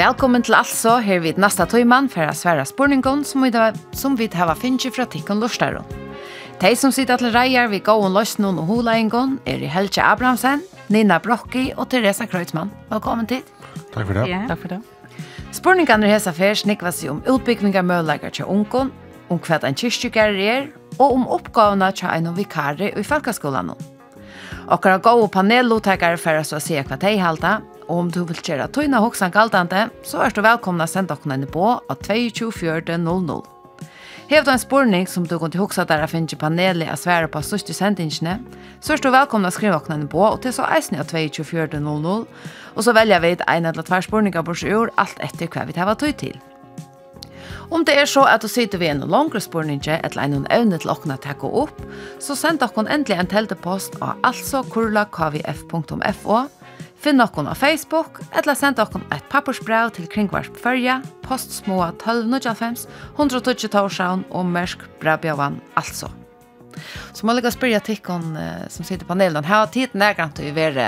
Velkommen til altså, her vid nästa tøyman for å svære spurningen som vi har finnet fra tikkun lorstaron. De som sitter til reier vi gåen løsnen og holaingen i Helge Abrahamsen, Nina Brocki og Teresa Kreutzmann. Velkommen til. Takk for det. Ja. Takk for det. Spurningene i hese fer snikva seg utbyggingarmøllager til ungen, hva en kyrkjegærer og oppgavene til en vikare i folkeskolen. Okkara gode panellottakere for å si hva de halta, og du vil gjøre tøyne hoksan galtante, så du velkomna å sende dere på av 22-400. Hev du en spurning som du kan til hoksa der å finne panelet å svære på største sendingene, så du velkomna å skrive dere på, og til så eisen av 22-400, og så velger vi en eller tvær spurninger på sjur, alt etter hva vi tar tøy til. Om det så at du sitter ved en langere spurning eller en evne til åkne å takke opp, så send dere endelig en teltepost av altså@kvf.fo. Finn dere av Facebook, eller send dere et pappersbrev til Kringvarsp Førja, postsmåa 1295, 120 Torshavn og Mersk Brabjavan, altså. Så må jeg spørre tikkene som sitter på panelen, her har tiden nærgrant til å være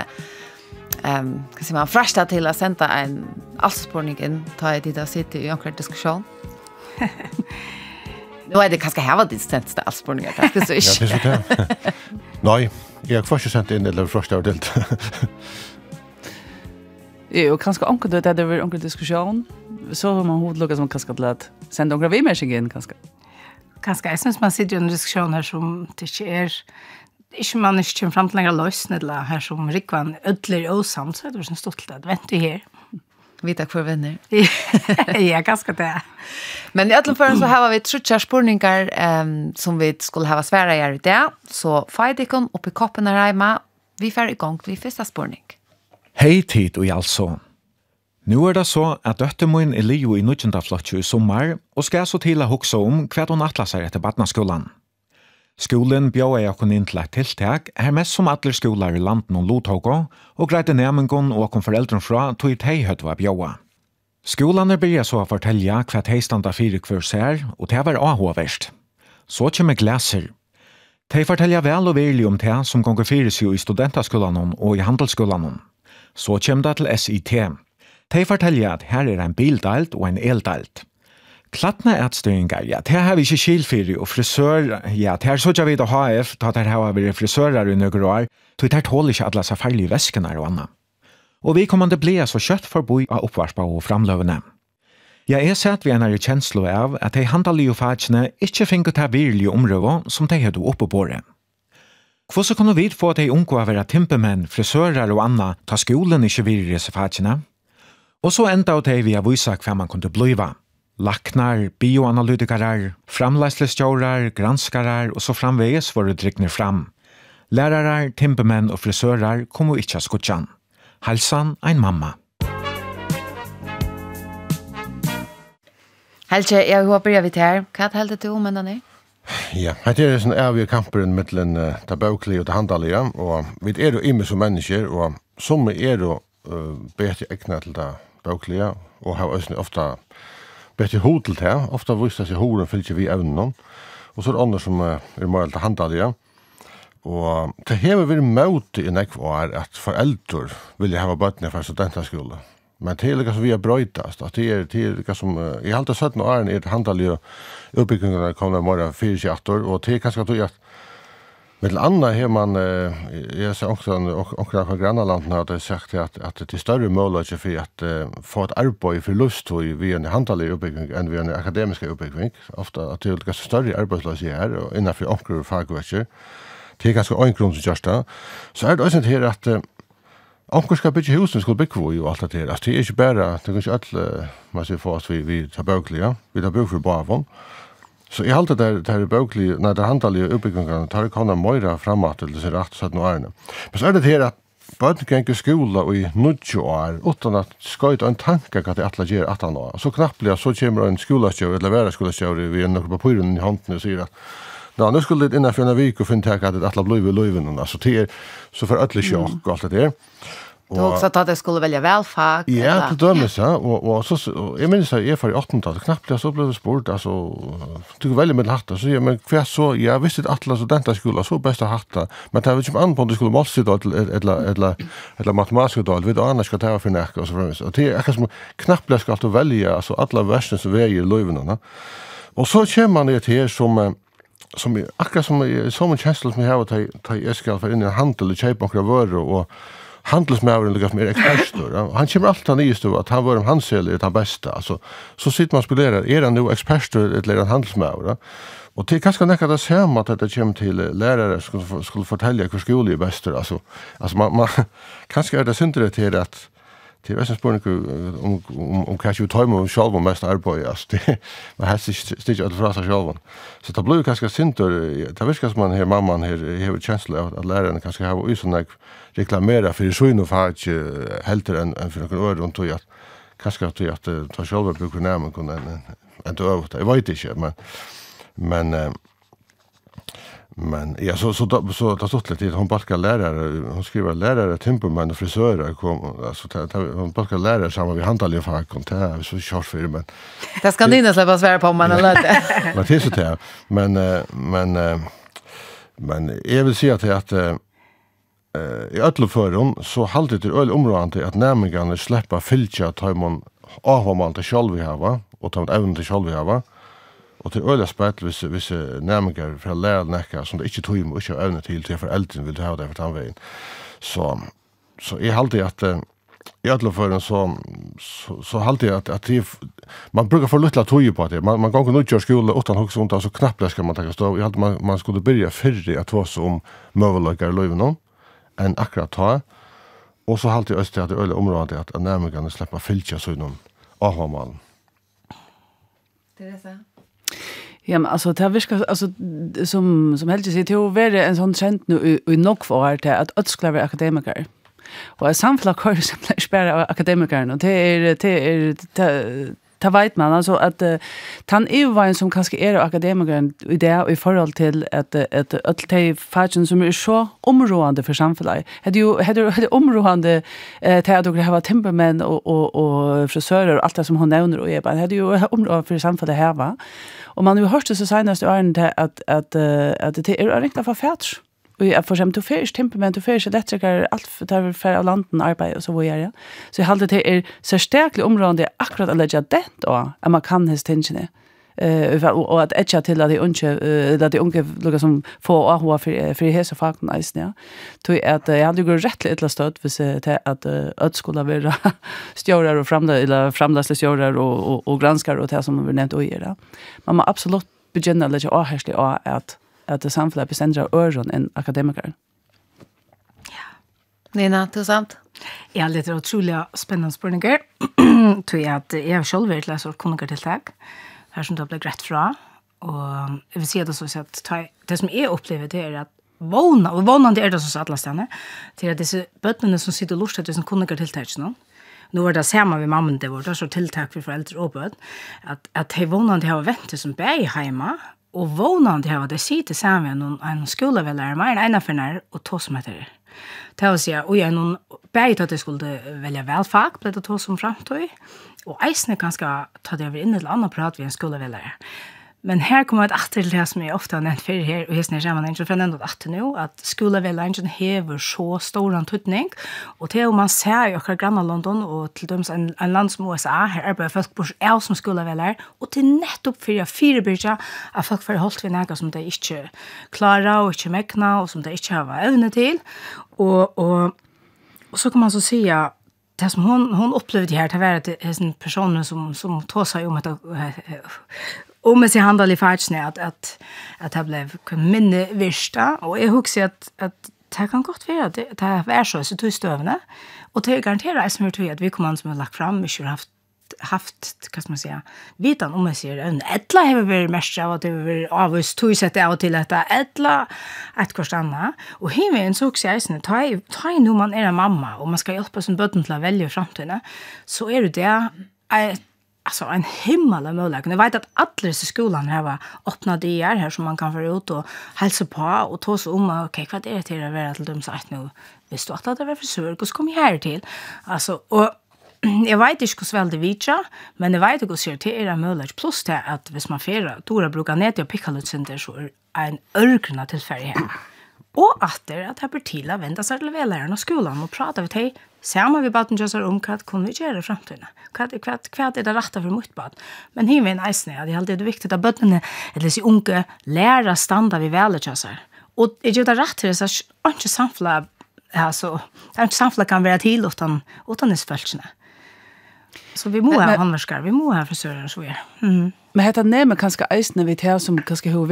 fresta til å sende en allspurning ta i tid å sitte i en diskusjon. Nu är det kanske här var det stänsta allspurningar, kanske så inte. Ja, det är så det. Nej, jag har först sendt inn eller första avdelt. Jo, kanske onkel det där var onkel diskussion. Så har man hodlugga som kanske att sända några vimersingen kanske. Kanske jag syns man sitter i en diskussion här som det inte man inte kommer fram till några lösningar här som rikvan ödler osamt så är det som stått att vänta här. Vita för vänner. Ja, ganska det. Men i alla fall så har vi trutcha spurningar som vi skulle ha svära här i det. Så fightikon upp i koppen här hemma. Vi får igång till första spurning. Hej tid och alltså. Nu det så att döttermoin är Leo i 19. flotju i sommar och ska så till att huxa om hva hon atlas sig etter barnaskolan. Skolen bjør jeg okkur inn til et tiltak, her mest som alle skoler i landen og Lothogo, og greide nemengon og okkur foreldren fra tog i teihøtt var bjøa. Skolene byrja så å fortelle hva teistanda fire hver ser, og det var avhåverst. Så kommer glæser. De forteller vel og virkelig om det som gonger fire seg i studentaskolan og i handelsskolan. Så kommer det til SIT. De forteller at her er en bildalt og en eldalt. Klattna utstøyngar, ja, det har vi ikke skilfyrir, og frisør, ja, det har sånn vi da HF, da det har vært frisører i nøkker år, så det tåler ikke alle seg farlige væskene og annet. Og vi kommande ble så kjøtt forboi av oppvarspa og framløvene. Jeg sett vi en kjenslo av at de handalige fagene ikke finner til virlige områder som de hadde oppe på det. Hvordan kunne vi få de unge å være timpemenn, frisører og annet, ta skolen ikke virlige fagene? Og så enda de vi har vise hva man kunne bliva. Laknar, bioanalytikarar, framleislestjårar, granskarar og så framveges for å drikne fram. Lærarar, timpermenn og frisørar kom jo ikke av skutjan. Halsan ein mamma. Helge, jeg håper jeg vet her. Hva heldet du om denne? Ja, det er sånn avgjør kampen mellom det bøklige og det handelige, og vi er jo imme som mennesker, og som er jo bedre egnet til det bøklige, og har også ofte bedre hod til det. Ofte viser seg hoden fyller ikke vi evnen, og så er det andre som er mer til handelige. Og det har vært møte i nekvar at foreldre vil ha bøtene fra studentaskole. Men det er liksom vi har brøytast. Det er liksom, i halvt av 17 årene er det handelige utbyggingene kommer mer 4-8 og det er kanskje at med til andre har man, jeg ser omkring fra Grannaland har sagt at det er større mulighet for at få et arbeid for lyst via en handelig utbygging enn via en akademisk utbygging. Ofte at det er ganske større arbeidsløsning her, og innenfor omkring fagvekker. Det er ganske øyngrunn som gjørs det. Så er det også her at omkring skal bygge husen, skal bygge hvor jo alt det her. Det er ikke bare, det er ikke alle, man sier for oss, vi tar bøklige, vi tar bøk for bavon. Så I halte der bøklige, nei, det handelige utbyggingene tar ikke hånda møyre fremat til disse rett 17 årene. Men så er det her at bøten kan ikke skole i 90 år, uten at skøyt en tanke hva det atle gjør 18 år. Så knapplig, så kommer en skolestjør, eller være skolestjør, vi er noe på pyren I hånden og sier at nu skulle det innenfor en vik og finne tak at det atle blir i løyven. Så det er så for ødelig sjokk og alt det der. Du också att det skulle välja välfag. Ja, till dömes, ja. Och så jag minns att jag för i 8-talet knappt jag så blev sport alltså du väljer med hatta så jag men kvar så jag visste att alla studentskola så bästa hatta men det var ju an på om det skulle måste då eller matematik då vet annars ska ta för näck och så framvis. Och det är som knappt jag ska att välja alltså alla versen så väger löven och så kör man det här som akkurat som en känsla som jag har ta jag ska för in i handel och köpa några varor och handelsmävaren lyckas mer experter. Han kommer alltid nyst då att han var en handsäljare det bästa. Alltså så sitter man och spelar är han nu experter eller en handelsmävare. Och det kanske näka det samma att det kommer till lärare som skulle fortälja hur skolan är bäst alltså man kanske är det synd till att till väsen spårning om kanske vi tar med själva mest arbete alltså det man har stitch att frasa själva så det blir kanske synd det verkar som man här mamman här har känsla att läraren kanske har ju såna reklamera för så inne för att helt än för några år runt och kanske att ta själva brukar närma kunna inte över det jag vet inte men ja så det stod lite hon balkar lärare hon skriver lärare timperman och frisörer kom alltså hon balkar lärare samma vi handlar fack och det är så kört för men det ska ni släppa svär på man eller inte. Men det är så där men jag vill säga att i öllförron så halter det öl området att närmingarna släppa fylja tajmon avmal till själva hava och ta även till själva hava. Och till öliga spett vissa närmingar för att lära näka som det inte tog och inte ävne till föräldern vill ha det för tandvägen. Så jag halter att i öllförron så halter jag att man brukar få lite tog på det. Man går nog till skolan utan också ont så knappt ska man ta stå. Jag halter man skulle börja förr att vara om möjligheter löven en akkurat ta. Och så halter jag öst att det öliga området att närmingarna släppa fylja så inom avmal. Det är så. Ja, men alltså det viskar alltså som helt sig till att vara en sån trend nu i nog för att ödsklaver akademiker. Och ett samflag har som spärra akademiker och det vet man alltså att han är ju en som kanske är akademiker i det och i förhåll till att de fagen som är så områdande för samhället. Det områdande till att det har temperament och frisörer och allt det som hon nämner och är bara det är ju områdande för samhället här va. Och man har ju hört det så senaste åren att det är riktigt för färs. Och jag får till färs temperament och färs elektriker allt för för av landen arbete och så vidare. Så jag håller det är så starkt område akkurat att lägga det då att man kan häst tänka och att etcha till att det unge lukar som få AH för hesa fakten ja. Tror att jag hade gått rätt lite stöd för sig till att skola vara stjórar och framlasstjórar och granskare och det som vi nämnt och göra. Man må absolut begynna lägga ahärslig att det samfunnet beständer öron en akademiker. Ja. Nina, du sant? Ja, det är otroligt spännande spurningar. Tror jag att jag själv vill läsa kunnigartilltag. Här som det blir rätt fra. Och jag vill säga det så att det som jag upplever det är att vånande är det så alla ställen. Till att dessa bötterna som sitter och lustar till som kunnigartilltag nu. Nu var det samma vid mamman det var det så tilltag för föräldrar och böt. Att de vånande har väntat som bär hemma. Och vånande har det sitter samman en skolavälare mer än för när och två som heter det. Det vill säga, och jag någon bäget att det skulle välja välfag, blev det två som framtog. Och eisne ganska ta det över in ett annat prat vid en skolavälare. Men här kommer ett åter till det som jag ofta har nämnt för här, och här ser man inte för ändå att nu, att skolavälaren hever så stor antydning, och det man ser i åkra granna London, och till dømes en land som USA, her arbeider folk bors av som skolavälare, og til nettopp for å firebyrja at folk får holdt ved næga som de ikke klarer, og ikke mekna, og som de ikke har evne til, og så kan man så si at det som hon upplevde här, det var att det är en person som tog sig om att med sig handel i färdsnä att det blev minne värsta, och jag husker att det kan gott vara att det är så tog stövna, och det garanterar som att vi kommer som har lagt fram mycket haft vad ska man säga vitan om jag säger en ettla har vi mest av att det var avs tog sätta av till detta ettla att kostanna, och himen så också jag sen ta nu man är en mamma och man ska hjälpa sin barn till att välja framtiden, så är det alltså en himmel av möjlighet. Jag vet att alla i skolan har öppnat det här som man kan få ut och hälsa på och ta sig om okej, vad är det till att vara till dem sagt nu? Visst du att det var frisör, hur kom jag här till? Alltså, och jag vet inte hur väl det vitsa, men jag vet hur ser till era möjlighet. Plus det att hvis man färre, då brukar ner till och picka lite center så är en örgrna tillfärg här. Och att det blir till att vända sig till läraren och skolan och prata med dig. Samma vi baden just om vad kan vi göra i framtiden? Vad är det rätta för mitt bad? Men här är en äsne, det är alltid viktigt att bötterna, eller så unga, lära standa vid välutjassar. Och det gör det rätt till så inte samfla, alltså, inte samfla kan vara till utan isfältsna. Så vi må ha handverskar, vi må ha frisörer så är. Mm. Men heter nämmer kanske äsne vid det som kanske hur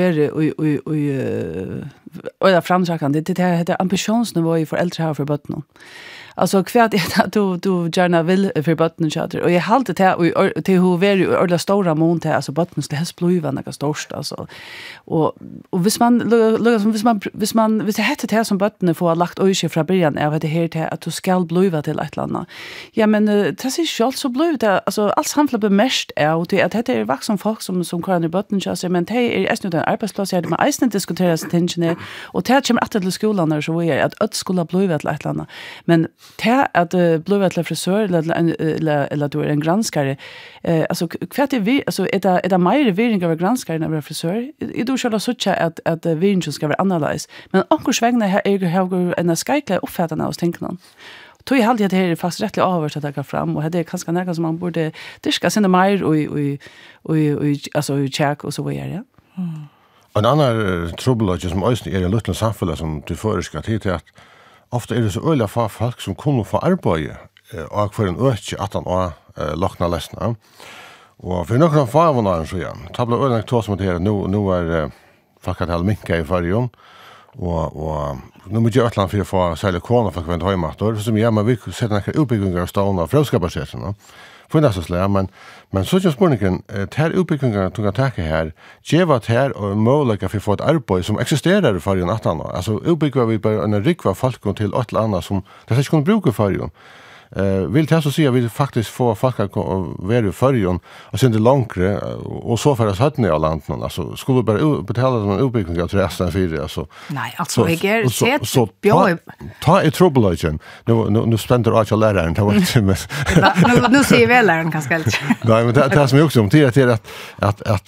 eller framtrakande det heter ambitionsnivå i föräldrar här för botten. Alltså kvärt är att du gärna vill för botten chatter och jag halt det här och till hur är det alla stora mån alltså botten det här spluva några störst alltså och hvis det heter det här som botten får lagt öje från början är det här till att du ska bluva till ett land. Ja men det är ju så bluva det alltså allt samfla bemest är och det att det är vuxna folk som kan i botten chatter men det är ju den arbetsplats jag med isen diskuteras tensioner och det kommer att till skolan när så är att skola bluva till ett land men det att bli till frisör eller du är en granskare alltså kvart är vi alltså är det mer viring av granskaren av frisör är du själv så att viringen ska vara annorlunda men onkel svängna här är en skajkla uppfattarna och tänker någon tror jag alltid att det är faktiskt rättligt avvärst att ta fram och det är ganska nära som man borde diska sina mer och alltså i check och så vidare ja. En annan trubbel som också är en liten samfälle som du föreskar till att ofta är det så öliga för folk som kommer få arbete och för en öke att han lockna läsna. Och för några farvarna så igen. Tabla öliga två som det här nu är folk att hålla minka i färjan och nu måste jag atlan för att få sälja korna för att vända hemma då som jag men vi sätter några uppbyggningar av stående av fröskaparsätterna. För det så slä men så just morgonen här uppbyggningar tog att ta här gevat här och möjliga för att få ett arbete som existerar i färjan att han alltså uppbyggar vi bara en rikva folk till ett eller annat som det ska kunna bruka färjan vill jag så säga vi faktiskt få folk att vara i färjan och sen det långre och så för att ha det i landet alltså skulle bara betala en uppbyggning av resten för alltså nej alltså jag är så ta ett trouble nu spänner jag läraren ta vart nu ser vi läraren kanske helt nej men det som jag också om till att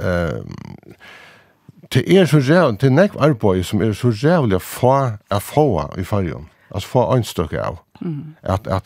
det är så jävligt till näck arbete som är så jävligt få i färjan alltså få en stycke av att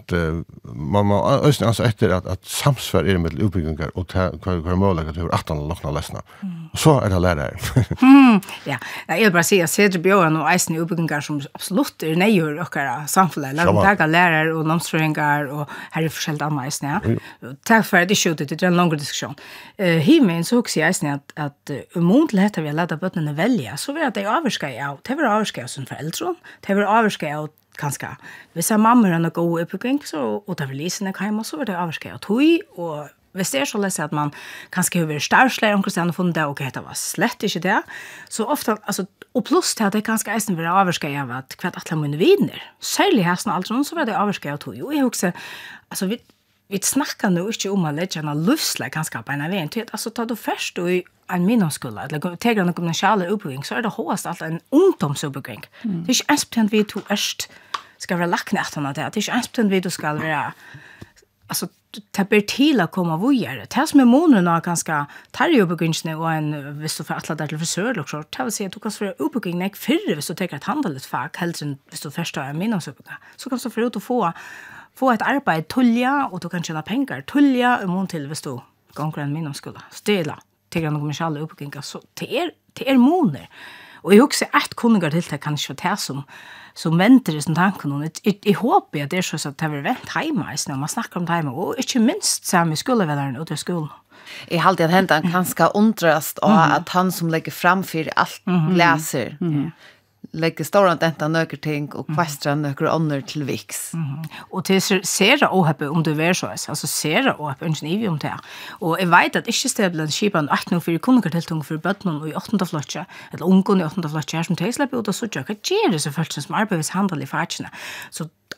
man alltså efter att samsvar är med uppbyggningar och kvar möjliga att göra att han lockna läsna. Och så är det lärare. Ja, jag vill bara säga att Björn och Eisen uppbyggningar som absolut är nejor och samfället. Lärare lärare och namnströringar och här är förskällt annat Eisen. Ja. Tack för att det skjutit, det är en lång diskussion. Himen så också Eisen att månligheter vi har lärt bötterna välja så vill att det avskär av. Det var avskär som föräldrar. Det var avskär av kanske. Hvis mamma har något god uppbyggning så och där vill lyssna hemma så var det avskär och och hvis det är så lätt att man kanske över starslär och sen får det okej det var slett inte det så ofta alltså och plus till att det kanske är nästan vara avskär av att kvart alla mun vinner särskilt hästen alltså så var det avskär och jag också alltså vi snackar nu inte om att lägga en lustlag kanske på en event alltså ta då först och en minnoskola eller tegra någon kommunala uppbyggning så är det håst att en ungdomsuppbyggning det är inte ens betänt vi to erst ska vara lagt nästan att det är inte ens betänt vi då ska vara alltså tapper till att komma vidare. Det som är månaderna ganska tar uppbyggningen och en visst för alla där till frisör också. Det vill säga att du kan få uppbyggningen förr visst du tar ett handligt fack helt än visst du första är minnosuppbyggning. Så kan du få ut och få ett arbete tulja och du kan tjäna pengar tulja i mån till visst du gånger en minnoskola. Stela till någon kommersiella uppbyggningar så det är månader. Och jag också att kunniga till det kanske ta som väntar i sin tanken och i hopp att det är så att det har vänt hemma när man snackar om det hemma och inte minst så med skolvärdaren och till skolan. Jag har alltid hänt en ganska undrast att han som lägger framför allt läser lägger stora detta nökerting och kvastra nöker under till vix. Och till ser ohappy om du är så alltså ser ohappy inte ni om det. Och jag vet att inte stäblen skipan att nu för kunniga tilltung för botten och i 8:e flotcha eller ungkon i 8:e flotcha som till släpper ut och så jag kan ge det så fullt som arbetshandel i fartjena. Så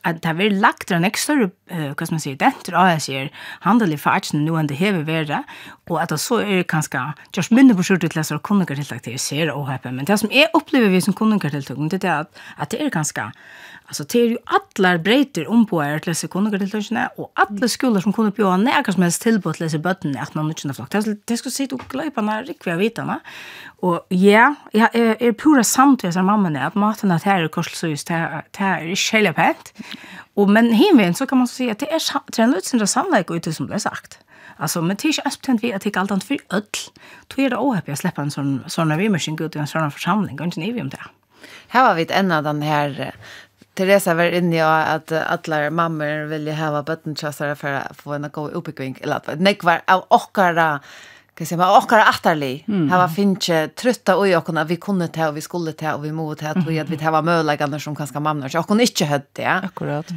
att det har lagt en extra vad ska man säga dentro av jag ser handel i farten nu än det har varit och att så är det ganska just mindre på skjortet till så kunde till att ser och happy men det som är upplever vi som kunder till det är att det är ganska alltså det är ju alla breiter om på är till så kunder till och alla skolor som kunde bjuda nära som helst till på att läsa bötten att man inte flock det ska sitta och glöpa när riktiga vitarna och ja jag är pura samtidigt som mamman är att maten att här är kostsös det är själva pent och men hemvägen så kan man säga att det är en lösning sannolikt ute som det sagt. Alltså men det är inte aspetent vi att det allt annat för öll. Då är det ohäppiga att släppa en sån vimmersing ut i en sån församling. Inte ni om det. Här har vi en av den här Teresa var inne i att alla mammor vill ha böttenchassare för att få en god uppbyggning eller att nekvar av åkara kan säga man åkara atterlig. Här var finche trötta och jag kunde vi kunde ta och vi skulle ta och vi måste ta och att vi har möjligheter som kanske mammor så jag kunde inte hade det. Akkurat.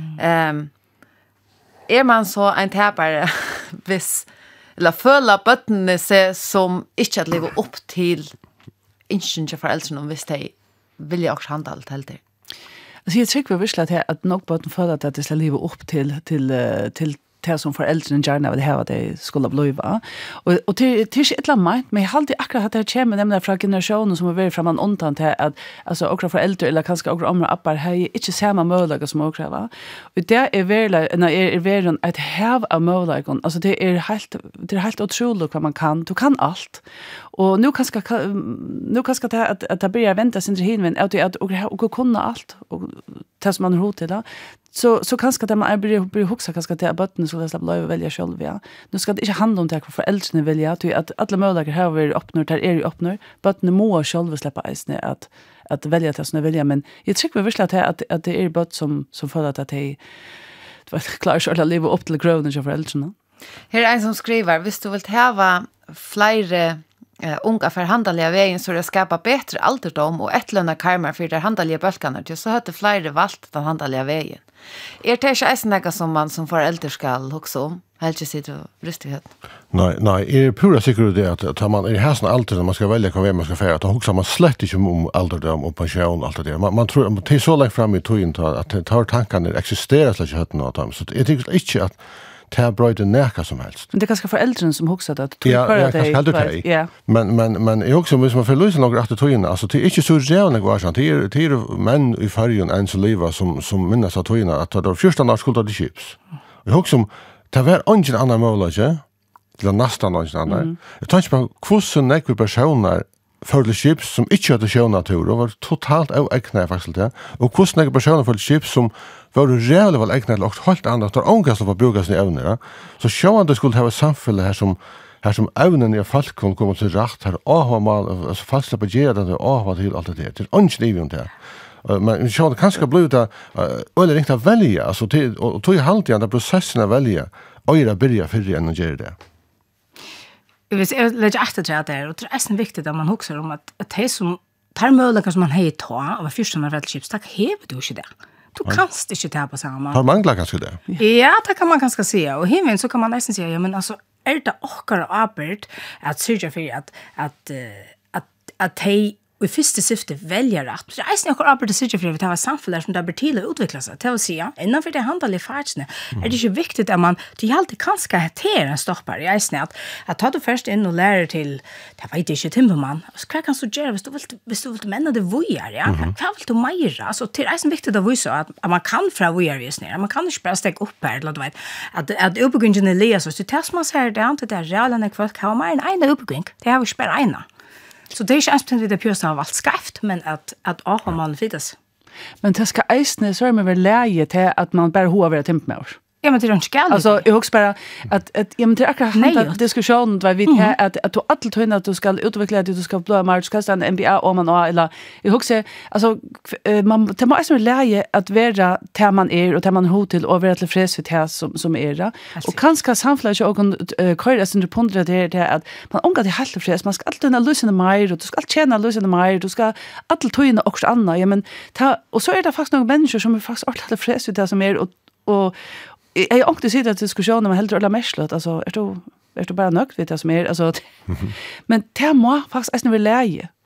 Är man så en täpare vis eller føla bøttene seg som ikke at leve opp til ikke foreldrene om hvis de vil jo også handle alt helt det. Altså, jeg tror virkelig at nok bøtten føler at det skal leve opp til det som foreldrene gjerne vil ha det skulle bliva. Og det er ikke et eller annet, men jeg har alltid akkurat at det kommer nemlig fra generationen som har vært fra man undan til at altså, akkurat foreldre eller kanskje akkurat områder appar har ikke samme mulighet som akkurat var. Og det er verden et hav av mulighet. Altså, det er helt utrolig hva man kan. Du kan alt. Og nu kanskje det at det blir vente sin hinven at du kunne alt og det som man har hod til det. Så kanskje det man blir huksa kanskje til at bøttene skulle slippe velge selv, ja. Nu skal det ikke handle om det hva foreldrene vilja, at alle muligheter her vil oppnå, der er jo oppnå. Bøttene må selv slippe eisene at velge det som de vilja, men jeg tror virkelig at det er bøtt som føler at de klarer selv å leve opp til grøvene til foreldrene. Her er en som skriver, hvis du vil hava flere unga förhandliga vägen så det skapar bättre alderdom och ettlöna karmar för de handliga bölkarna så hade flera valt den handliga vägen. Det inte något som man som förälder ska också om? Helt sitter rustighet. Nej, är pura säkert det att man är här sån alter när man ska välja vad man ska färra att huxar man slett inte om alderdom och pension allt det. Man tror att det är så långt fram i tiden att det tar tankarna existerar så att något av så jag tycker inte att det här bröjde näka som helst. Men det är ganska föräldern som huxat att ja, kanske hade det. Ja. Men är också hvis man får lösa några att toina alltså det är inte så jävla kvarsan. Det är män i färgen än så leva som minnas att toina att det var första när skulle det chips. Och också det var ingen annan möjlighet till nästan någon annan. Jag tänker på hur så näkva personer för chips som inte hade sjön natur och var totalt oäkna faktiskt det. Och hur så näkva personer för chips som var det reellt väl ägnat och helt annat att ångast av brukas i övningar. Så sjön det skulle ha ett samfälle här som övnen i folk kan komma till rätt här och man alltså fasta på ge det och vad till allt det där. Det är inte det där. Men sjön kanske blir det eller inte att välja alltså till och tog halt i andra processen att välja och göra börja för det än göra det. Jag lägger efter det där och det är viktigt att man huxar om att det som tar möjligheter som man har ta av första fältchips tack hever du inte det. Du kanst inte ta på samma. Har manglar kanske det? Ja, det kan man kanske säga. Och hemmen så kan man nästan säga, ja men alltså är det åkare arbet att sörja för att de i första syfte väljer rätt. Så är det åkare arbet att sörja för att det var samfället som där bör till att utveckla sig. Det vill säga, innanför det handlar i fartsna är det inte viktigt att man till alltid kan ska hantera en stoppare. Jag är snett att ta du först in och lära till det vet inte timmerman. Så vad kan du göra hvis du vill mena det vojar, ja? Vad vill du mera? Alltså det är så viktigt att visa att man kan fra vojar vis ner. Man kan inte bara stäcka upp här eller du vet att uppbyggingen är läs så det man säger det inte det reala kvart kan man en uppbygging. Det har vi spela ena. Så det är inte ens det pjøs av allt skrift, men att aha man fitas. Men det ska eisne så är man väl läge till att man bara har vara temp med oss. Ja, men det är inte galet. Alltså, jag hoppas bara att ja, men det är akkurat diskussionen vad vi vet att du alltid tror att du ska utveckla det, du ska blåa mark, ska stanna NBA om man eller jag hoppas alltså man det måste väl lära att vara där man är och där man hot till över att fräs för det som är det. Och kanske samfället och köra sin pondra det att man ångar det helt fräs, man ska alltid lösa mer och du ska tjäna lösa mer, du ska alltid ta in också annat. Ja men och så är det faktiskt några människor som är faktiskt alltid fräs för det som är och jag har också sett att diskussionen om helt eller märslet alltså är du bara nöjd vid det som är alltså men det må faktiskt är väl läge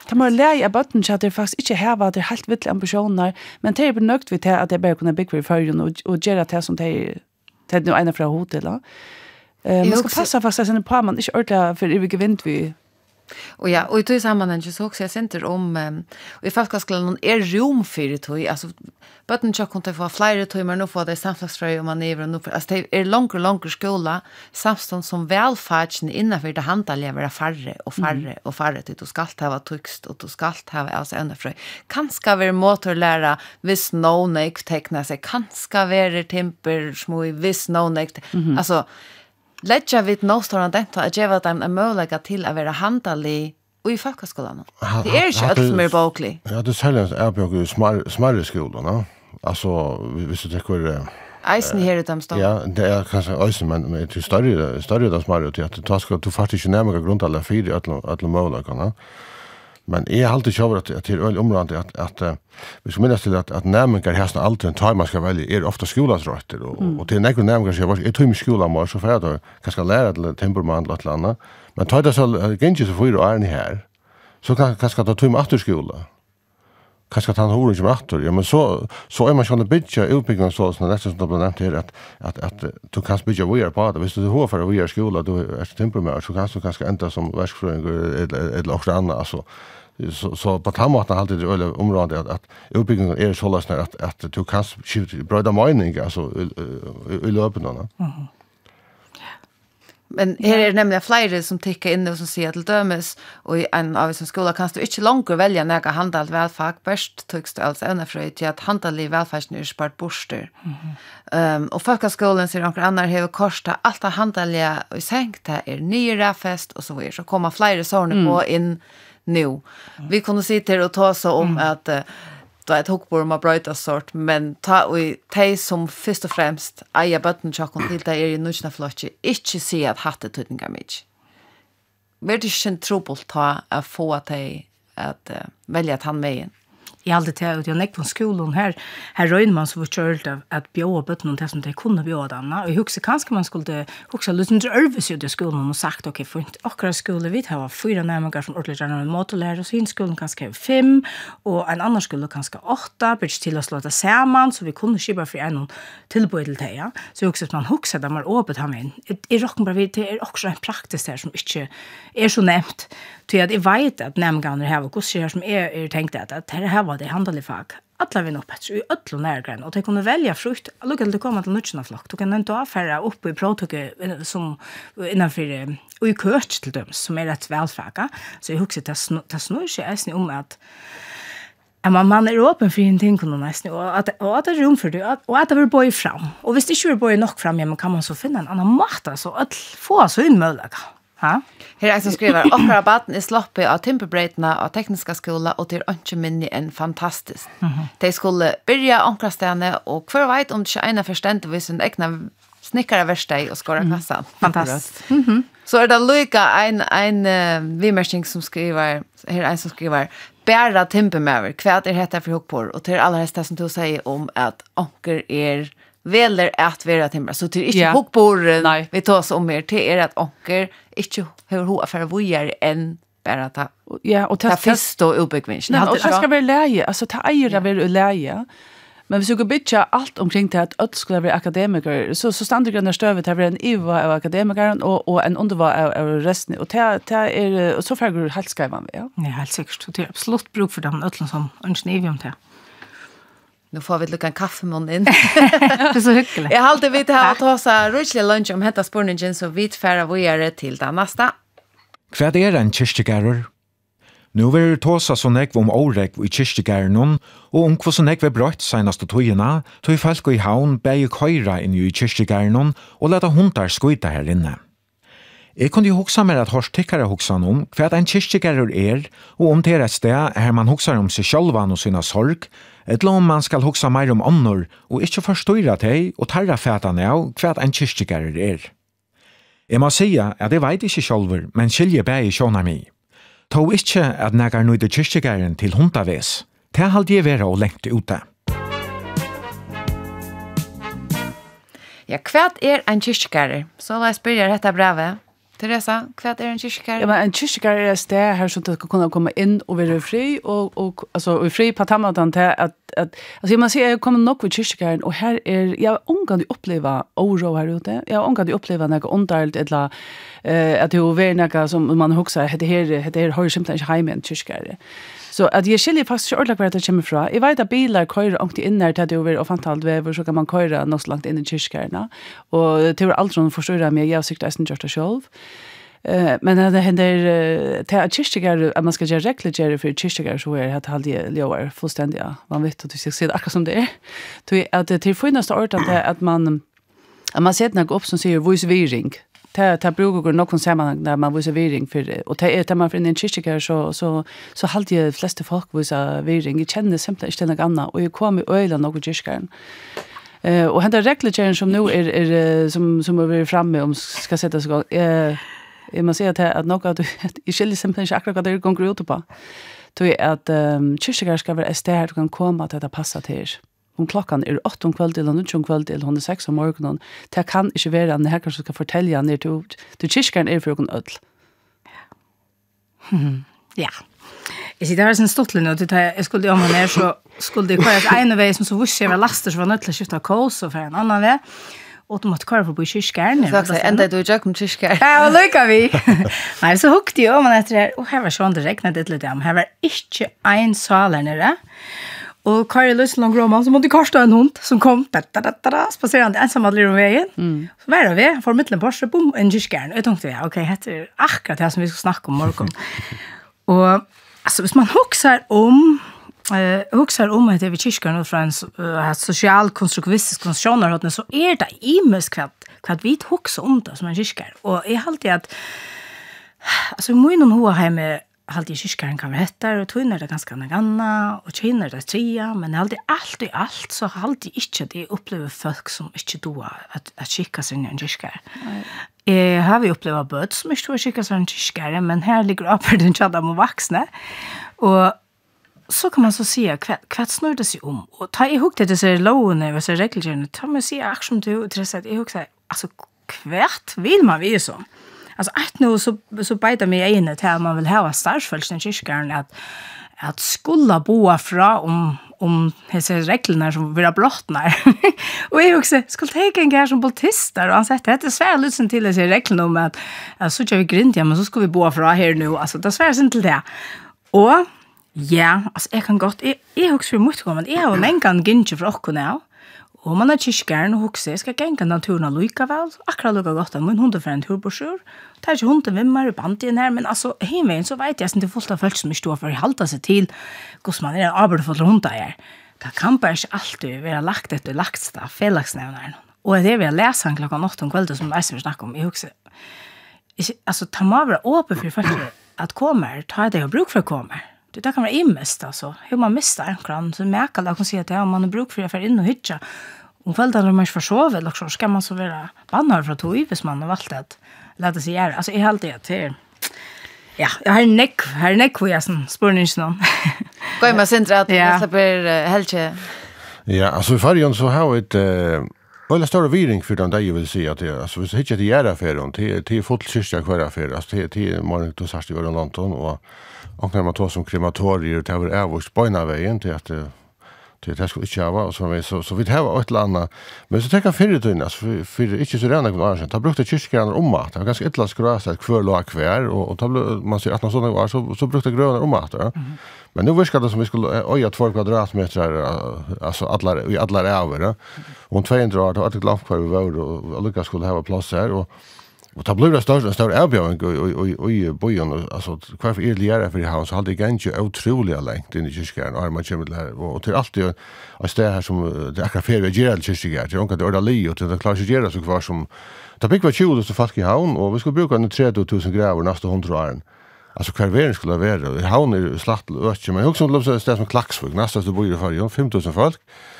Det må lære av bøtten til at det faktisk ikke har det helt vittlige ambisjoner, men det benøkt vi til at det bare kunne bygge i førjen og gjøre det som det er noe ene fra hodet. Man skal passe faktisk at på man ikke ordentlig for evig vind vi. Och ja, och i sammanhang så också jag center om och i folkskolan rum för det alltså button jag kunde få flera timmar nu för det samflagsfröj och manöver nu alltså det är långt skola samstånd som välfärden innanför det handlar vara färre till du ska ha tuxt och du ska ha alltså ända fröj kan ska vara motorlära vis no neck teckna sig kan ska vara temper små vis no neck alltså lägga vid nåstorna detta att ge dem en möjlighet till att vara handlig och i folkskolan. Det är inte allt som är boklig. Ja, det säljs erbjudande smarre skolorna. Alltså, hvis du tänker Eisen här utom stå. Ja, det är kanske eisen men till större de smarre till att du faktiskt närmare grundalla fyra alla möjligheterna. Men jag har alltid själv att det är området att vi ska minnas till att nämningar hästan alltid en tid man ska välja är ofta skolans rötter och till några nämningar så jag tror i skolan måste så för att kanske lära till temperament eller annat. Men tar det så gänge så för är ni här. Så kanske ta tog efter skola. Kanske ta hur som efter. Ja men så är man schon bitcha utbyggnaden så nästan som det nämnt här att du kan bygga vidare på det. Visst du hur för att vi är skola då är temperament så kanske ända som verkfröing eller också annat alltså. Så på tammaten alltid det öle området att utbyggnaden är så lösnar att du kan bröda mening alltså i löpande. Men här är nämligen flera som tycker in och som säger till dömes och i en av sin skola kan du inte långt välja några handel välfärd bäst tycks du alltså ända för att handel i välfärden är spart borster. Och folkskolan ser några andra har kostat allt handeliga och sänkta är nyare fest och så vidare så kommer flera sådana på in nu. Vi kunde sitta här och ta så om att då ett hockbord med bröta sort men ta och te som först och främst eja button chocken till det är i nuchna flotche inte se att hatte tutningar mig. Vart det känns trubbelt ta att få att välja att han med. I alltid till att jag näck på skolan här rör man så förkört att bjöa bort något som det kunde bjöda Anna och huxa kanske man skulle huxa lite till övers i skolan och sagt okej för inte akkurat skolan vi har 4 nämningar från ordentliga motorlärare och sin skolan kanske 5 och en annan skola kanske 8 blir till att slå det samman så vi kunde skipa för en tillbud till det så huxa att man huxa där man öppet har men i rocken bara det är också en praktiskt här som inte är så nämnt till att jag vet att nämningarna har kurser som är tänkt att det här var det handlar i fag. Alla vi nog bättre i öll och närgren och de kunde välja frukt. Lukka till komma till nutchna flock. Du kan inte avfärra upp i prototyp som innanför och i kurs till dem som är rätt välfäga. Så jag huxar ta snurr sig äsni om att man är öppen för ingenting kunde nästan och att det är rum för det och att det vill böja fram. Och hvis det inte vill böja nog fram ja, man kan man så finna en annan mat så att få så in möjliga. Ja. Här är som skriver och rabatten är sloppe av timperbreitna av tekniska skola och till inte minne en fantastiskt. De skulle börja ankrastene och kvar vet om det inte ena förstånd vis en egna snickare verkstad och skora kassan. Fantastiskt. Så är det lika en vimersing som skriver här en som skriver bära timpermäver kvart är detta för hoppor och till alla hästar som du säger om att anker är veler att vara timmer så till inte hoppor vi tar oss om mer till är att anker inte hur hoa för vojar än bara ta och ta fisk och uppbyggvinst. Och det ska vara läge alltså ta ejer vill läge. Men vi ska bitcha allt omkring till att öll skulle vara akademiker så stannar det när stövet har en EVA av akademikern och en undervar av resten och ta är så för helt skrivan vi ja. Nej, helt säkert. Det är absolut bruk för dem öll som önskar evium till. Nu får vi lukka en kaffemån in. Det är så hyggligt. Jag har alltid vitt här att ta så rutschliga lunch om hetta spurningen så vitt färra vågare till det nästa. Hva er en kyrkjegarer? Nu vil det tåsa så nekv om årek i kyrkjegaren og om hva så nekv er brøtt senaste togene, tog folk i havn bæg køyra inn i kyrkjegaren og leta hundar skuita her inne. Jeg kunne jo hoksa mer at hos tykkare hoksa om hva en kyrkjegarer er, og om det er et sted her man hoksar om seg sjálvan og sina sorg, eller om man skal hoksa mer om annor og ikke forstøyra teg og tarra fætane av hva en kyrkjegarer er. Jeg må sige at jeg vet ikke sjálfur, men skilje bæg i sjåna mi. Tog ikke at negar nøyde kyrkjegaren til hundaves. Det halde jeg vera og lengt ute. Ja, hva er en kyrkjegarer? Så la jeg spørre dette brevet. Teresa, vad är en kyrkogård? Ja, men en kyrkogård är ett ställe här som du ska kunna komma in och vara fri och alltså fri på tamatan till att alltså man ser jag kommer nog vid kyrkogården och här är jag ångan du uppleva oro här ute. Jag ångan du uppleva något underligt eller att det är något som man huxar det här har ju simpelthen inte hemma i en kyrkogård. Så att jag skiljer faktiskt ordentligt vart det kommer från. Jag vet att bilar körer ångt in där till det över och fantalt väver så kan man köra något långt in i kyrkogården. Och det är allt som förstår mig jag sikt att inte själv. Men det händer till att kyrkogård att man ska göra regler för kyrkogård så är det alltid lever fullständigt. Man vet att du ska se det akkurat som det är. Så att det till finaste ordet att man sätter något upp som säger voice viring. Ta brukar någon sammanhang där man visar viring för och ta man för en kyrkogård så haltar de flesta folk visar viring. Jag känner simpelthen inte något annat och jag kommer i ölen något kyrkogården. Och hända regler som nu är som är framme om ska sätta sig igång. Jag måste säga att något att jag skiljer simpelthen inte akkurat vad det går ut på. Då är att kyrkogård ska vara ett ställe du kan komma att det passar till er. Om klockan är 8 om kvällen eller 9 om kvällen eller 6 om morgonen. Det kan inte vara när jag kanske ska fortälja ner till kyrkan är för någon öll. Ja. Jag sitter här sen stått nu till jag skulle om ner så skulle det köra en väg som så visste jag var laster så var nödt att skifta kurs och för en annan väg. Och de måste köra på kyrkan. Så att ända du jag kom kyrkan. Ja, lycka vi. Nej, så hukte jag om efter det och här var sån det räknade det lite om. Här var inte en sal där nere. Och Kari Luslund Groman som måste kasta en hund som kom spacerande ensam aldrig om vägen. Så var det vi får mittlen Porsche bom en kyrkan. Jag tänkte okej, det är akkurat det som vi ska snacka om morgon. Och alltså hvis man huxar om att det är kyrkan och från en social konstruktivistisk konstruktioner så är det imesk kvart vi huxar om det som en kyrkan. Och jag alltid att alltså må någon hoa hemma alltid kyrkan kan vara hettar och tunnar det ganska ganna och tjänar det trea men alltid allt så alltid inte det upplever folk som inte då att skicka sig in i en kyrka. Har vi upplevt böd som inte då skicka sig in i en kyrka men här ligger uppe den tjadda med vuxna och så kan man så se kvart snurrar det sig om och ta ihåg det så låne och så reglerna ta man se aktion som du intresserat ihåg sig alltså kvart vill man vi så. Alltså att nu så biter mig in till att man vill ha starsfölsen kyrkan att skulle boa fra om dessa reglerna som vill ha brottnar. Och jag också skulle ta en gär som politister och han säger att det är svär lyssna till dessa reglerna om att så kör vi grint men så ska vi boa fra här nu. Alltså det är svär sin till det. Och ja, alltså jag kan gott jag också för mycket men jag har en gång gintje för åkken nu. Och man har kyrkaren och huxar ska gänga naturen lika väl. Akkurat lika gott att min hund för en turborsur. Det är inte hunden vimmar i bandien här. Men alltså, hemvägen så vet jag att det är fullt av folk som är stor för att hålla sig till hos man är en arbetsfull hund här. Det kan bara inte alltid vara lagt efter lagsta fällagsnävnaren. Och det är vi har läst han klockan 8 om kvällen som jag snackar om. Jag huxar. Alltså, ta man vara åpen för folk att komma. Ta det och bruk för att komma. Det kan vara immest alltså. Hur man mistar en kran så märker jag kan se att om man har bruk för det för in och hitcha. Om kvällen när man försöver eller så ska man så vara bannar för att ta i hvis man har valt att låta sig göra. Alltså är alltid det. Ja, jag har neck för jag som spurningen någon. Går man sen att det blir helge. Ja, alltså i Färjön så har ett eller större viring för den där jag vill säga att det alltså vi hittar det göra för dem till fotkyrka kvar affär alltså till morgon då sårs det var en London och när man tar som krematorier det var överst på ena vägen till att det skulle inte vara så vi har ett land men så tänker för det alltså för inte så rena någon annan ta brukte kyrkan om att det var ganska ettla skrasa ett kvar och man ser att någon sån var så brukte gröna om att men nu viskar det som vi skulle öja 2 kvadratmeter alltså alla över och 200 år då att det långt kvar vi var och Lucas skulle ha plats här och ta blir det större erbjudande och bojen alltså kvar för är för det här så hade det ganska otroliga längt in i kyrkan och man kommer där och till allt det är här som det akaffer vi ger till kyrkan det onka det ordali och det klarar sig göra så kvar som det fick vara 20 så fast i havn och vi skulle bruka nu 3000 grader nästa 100 år. Alltså kvar världen skulle vara havn är slatt öch men också det som Klaxvik nästa så bor det för 5000 folk.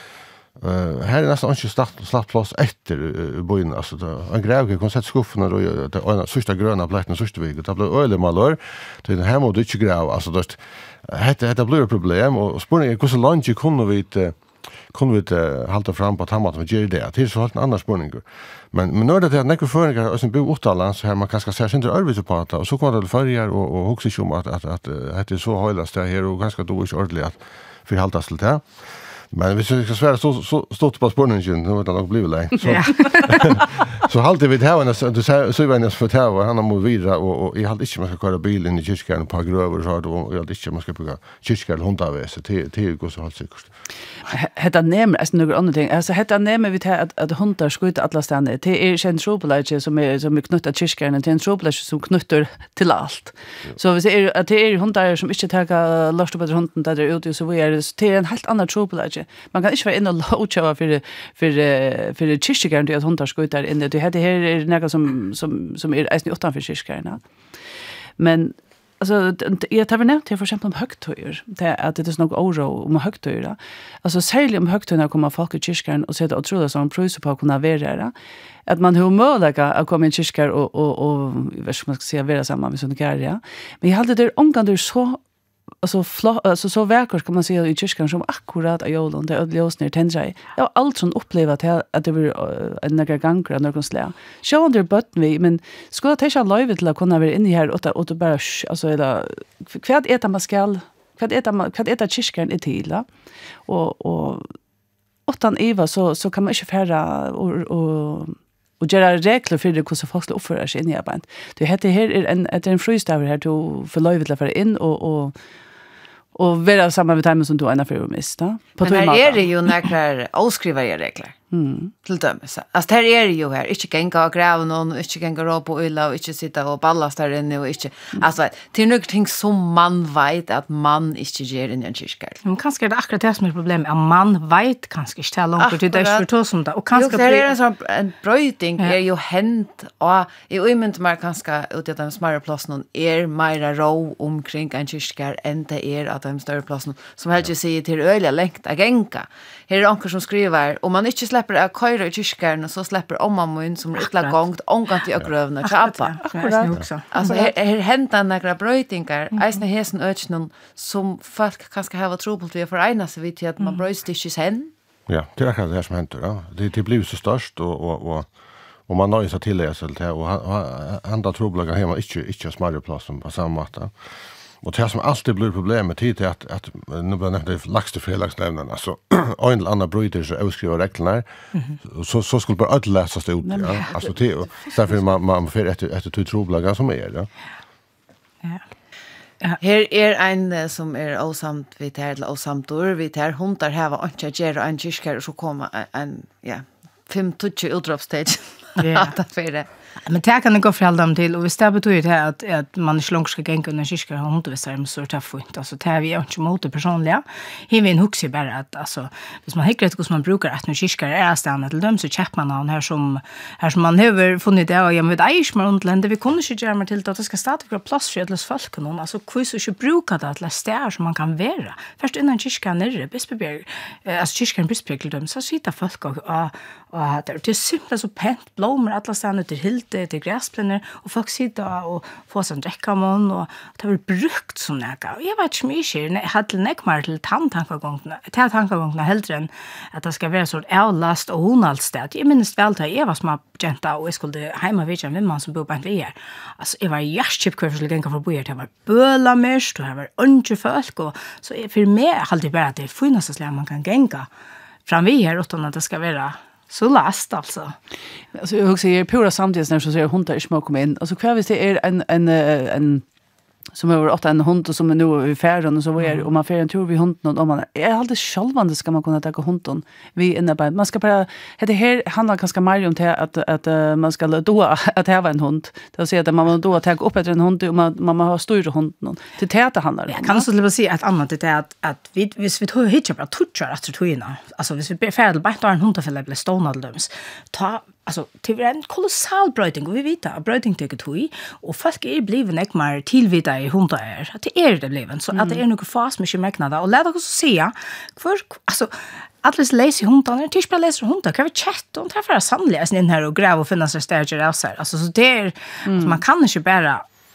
Här är nästan inte slatt plats efter bojen alltså en grävke kan sätta skuffarna då det sista gröna plätten sista vik och det blir ölmalör till den här mode inte gräv alltså det blir ett problem och spårningen hur så långt kunde vi kunde vi halta fram på att han vi gör det. Det är så helt en annan spårning. Men nu är det att några föreningar som bor utomlands så här man kanske ser inte arbete på det och så kommer det förjar och också inte om att det är så höjlast det här och ganska då inte ordentligt att för haltas till det. Men hvis vi skal svære stått på spårningen, nå vet jeg nok blir det. Så halte vi det her, du sier vi hennes for det her, han har må videre, og jeg halte ikke man skal køre bil inn i kyrkjæren på grøver, og jeg halte ikke man skal bruke kyrkjæren hundavese, det er jo så helt sikkert. Hetta nemer är några andra ting. Alltså hetta nemer vi till att hundar skjuter alla ställen. Det är en trobelage som är knutet till kyrkan, det är en trobelage som knyter till allt. Så vi ser att det är hundar som inte tar lust på hunden där ute så vi är det är en helt annan trobelage. Man kan inte vara inne och låta för kyrkan till att hundar skjuter in det. Det här är något som är nästan utanför kyrkan. Men alltså jag tar väl ner till för exempel om högtöjer det att det är något oro om högtöjer. Alltså särskilt om högtöjerna kommer folk i kyrkan och sätter otroligt som pröjs på att kunna vara det. Att man har möjlighet att komma i kyrkan och vad ska man säga vara samman med sådana grejer. Men jag hade det omgående så alltså så verkar kan man säga i kyrkan som akkurat av julen där ljus ner tändra. Jag har allt sån upplevt att det var en några gånger någon slä. Så under botten vi men skulle ta sig live till att kunna vara inne här och bara alltså eller kvart äta man skall kvart äta kyrkan i till och utan Eva så kan man inte färra och göra regler för det hur så folk ska uppföra sig in i arbetet. Det heter här är en fristav här till för live till att vara in och vara samma med timmen som du ena för mista. Men här är det ju några avskrivade regler. Till dömes. Alltså här är det ju här. Inte gänga och gräva någon, inte gänga rå på ylla och inte sitta och ballas där inne och inte. Alltså det är något ting som man vet att man inte gör in i en kyrka. Men kanske är det akkurat det som är problemet. Att man vet kanske inte hur långt det är för tog som det. Och kanske det är en sån en bröjting är ju hänt och i inte mer kanske ut att de smärre platsen är mer rå omkring en kyrka än det är att de större platsen som helst säger till öliga längt att gänga. Här är onkel som skriver om man inte släpper att köra i kyrkan så släpper omman som utla gångt omgått i grövna chapa. Alltså här händer några bröjtingar äsna hesen öchnon som folk kanske har trubbel vi för ena så vid att man bröjst inte sen. Ja, det är det som händer då. Det blir så störst och man nöjer sig till det så det och andra trubbelagar hemma inte smarre platsen på samma sätt. Och det som alltid blir problemet är att nu blir det lagste fredagsnämnden alltså en eller annan bryter så avskriva reglerna så skulle bara att läsas det ut ja alltså det så för man för ett troblagar som är ja. Ja. Här är en som är osamt vid här eller osamtor vid här hundar här var inte ger en kyrka så kommer en 5-20 utropsstage. Ja, det är det. Men det kan gå för dem till och visst det betyder det att man inte långt ska gänga under kyrkan och inte visst är så tufft. Alltså det är vi inte mot personliga. Här vi en huxi bara att alltså hvis man hickar hur man brukar att när kyrkan är stannat till dem så checkar man någon här som man har funnit det och jag vet ej som runt länder vi kunde inte göra mer till att det ska starta för plats för alla folk någon alltså hur så inte bruka det att stära som man kan vara. Först innan kyrkan är Bispebjerg alltså kyrkan Bispebjerg till dem så sitter folk och det är simpelt så pent blommor alla stannar till hilte till gräspläner och folk sitter och får sån dräcka man och det har brukt som näka. Jag vet inte mycket när hade näkmar till tankegångarna hellre än att det ska vara så avlast och honalstat. Jag minns väl att jag var små jenta och jag skulle hemma vid en man som bor på en väg. Alltså jag var jättechip kvar för att gänga förbi det var böla mest och det var inte folk och så för mig hade bara att det finaste släm man kan gänga fram vid här utan att det ska vara så last alltså. Alltså jag säger pura samtidigt när så säger hundar små komma in. Alltså kvar visst är en som har åt en hund som är nu i färden och så är om man får en tur vid hunden och om man är alldeles självande ska man kunna ta hunden vi innebär man ska bara det här handlar ganska mer om att man ska då att ha en hund det vill säga att man då ta upp efter en hund och man har större hund till täta handlar det kan så väl säga ett annat det är att vi hvis vi tar hitcha bara touchar efter tvåna alltså hvis vi ber färd bara en hund för att bli stånadlöms ta alltså det är en kolossal bröding och vi vet att bröding tycker tog och folk är blivit näck mer tillvida i hundar är att det är det bliven så att det är något fast mycket mäknada och låt oss se för alltså att läsa hundarna tills bara läser hundar kan vi chatta och träffa samlas in här och gräva och finna sig stärker av sig alltså så det är alltså, man kan inte bara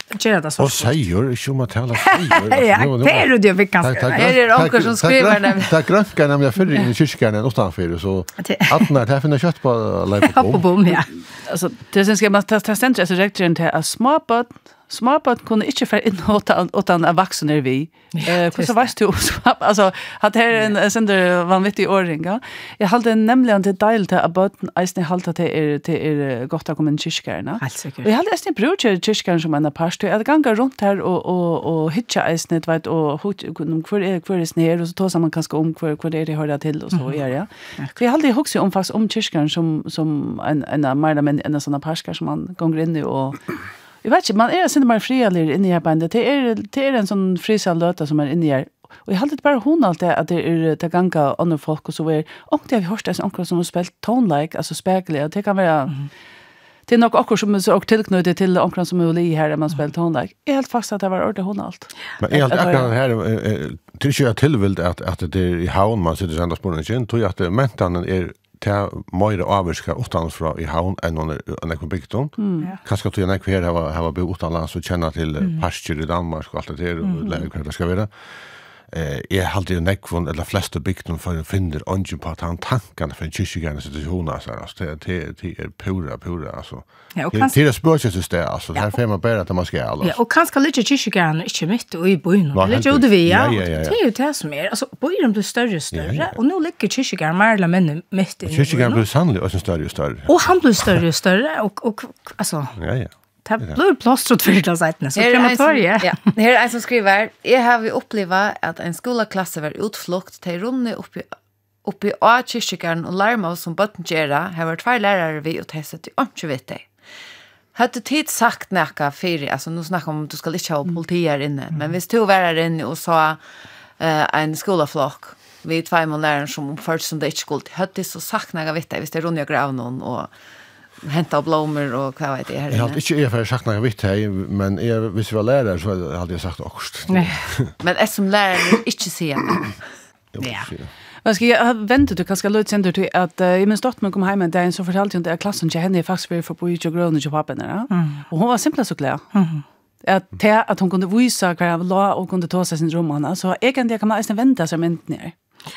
göra det så. Och säger inte om att tala säger. Ja, det är det vi kan skriva. Här onkel som skriver nämligen. Det grönka nämligen för in i kyrkan utanför så att när det finns kött på live på bom, ja. Alltså det ska man ta ständre så rektorn till att småbarn kunde inte för in utan vuxna vi. Så vad du alltså att här en sender vanvittig åringa. Jag hade nämligen till del till att isen halta till gott att komma in i kyrkan. Helt säkert. Vi hade isen bror till kyrkan som en pastor. Jag gånga runt här och hitcha isen vet och kvar är snär och så tar man kanske om kvar det hör till och så är ja. Vi hade också om faktiskt om kyrkan som en mer men en sån pastor som man går in i och jag vet inte, man är sen mer frialig inne i här bandet. Det är en sån frisallöta som är inne i här. Och jag hade inte bara hon allt det att det är det ganga andra folk och så är. Och det har vi hört det som som har spelat tone-like, alltså späckliga. Det kan vara det är nog också som är så tillknutet till onkran som är i här där man spelar tone-like. Jag helt fast att det var ordet hon allt. Men är akkurat här tycker jag tillvilt att det är i havn man sitter sända spåren tror jag att mentanen är ta mer avskar utanför i havn än en ekobikton. Kanske tror jag när har bo utomlands och känna till pasture i Danmark och allt det där och lära det ska vara. Jag hade ju nekvon eller flesta bikton för finner ungen på att han tankarna för en kyrkogärna situationer så alltså det är pura alltså. Ja, och det är språket det alltså det här får man bara att man ska alla. Ja, och kanske lite kyrkogärna inte mitt och i byn. Lite ute vi ja. Det är ju det som är alltså byn blir större och större och nu ligger kyrkogärna mer eller mindre mitt i. Kyrkogärna blir sannolikt också större och större. Och han blir större och större och alltså. Ja. Det blir plåstret för det sättet så krematoriet. Ja. Här är en som skriver, jag har vi upplevt att en skolaklasse var utflukt till runde uppe av kyrkogärden och larma oss som böttengjera. Här var 2 lärare vi och testet i inte vet det. Hade tid sagt näka för alltså nu snackar om du ska inte ha politier inne, men hvis du var där inne och sa en skolaflock vi 2 lärare som först som det inte skulle hade så sagt näka vet det hvis det runde grav någon och hämta blommor och vad vet det här. Jag har inte för sagt något vitt här men hvis vi var lärare så hade jag sagt också. Men är som lärare inte se. Ja. Vad ska jag vänta du kanske låt sender till att i min dotter kom hem en dag så fortalte hon att klassen till henne faktiskt var för på och grön och papporna. Och hon var simpelt så glad. Att hon kunde visa kvar av la och kunde ta sig sin rum så egentligen kan man nästan vänta sig men ner.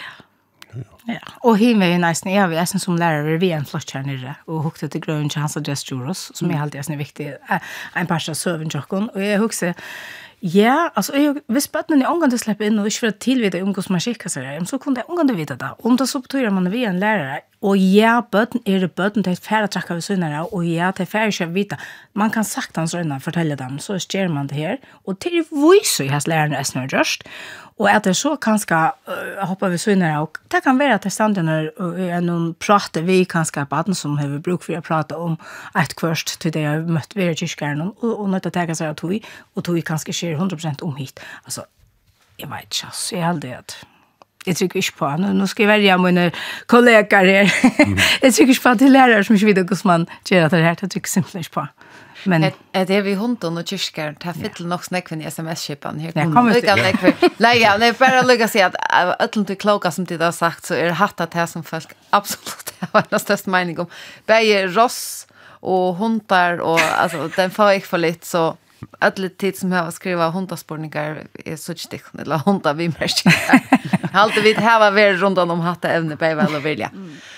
Ja, och hon är ju nästan jag vet som lärare vi en flott här nere och hukte till grön chans att just juros som är alltid är viktigt en pastor servern jockon och jag hukte ja, alltså jag visst att när jag omgående släpper in och inte för att tillvida umgås man skicka sig så kunde jag omgående veta det. Om det så betyder man vi en lärare och ja, bötten till färre tracka vid synare och ja, till färre kör vita. Man kan saktans röna fortälla dem så sker man det här och till visar jag läraren är snart just och att det så kanske hoppa vid synare och det kan vara att det standar när någon pratar vi kanske på att som har bruk för att prata om ett kvörst till det jag mött vid kyrkan och något att täga sig att tog och tog kanske sker 100% om hit. Alltså, jag vet inte, så jag hade att jag tycker inte på, nu ska jag välja mina kollegor här. Jag tycker inte på att det är lärare som inte vet hur man gör det här, jag tycker simpelt inte på. Men det är vi hunden och kyrkar tar fitt nog snäckven i SMS-chipan här kommer det. Nej, det är bara lycka se att ödlant och kloka som det har sagt så är det hatta det som folk absolut har den största mening om. Bäge ross och hundar och alltså den får jag för lite så alla tid som jag har skrivit hundaspårningar är så stick eller hundar vi märker. Alltid vi har varit runt om hatta ämne på väl och vilja.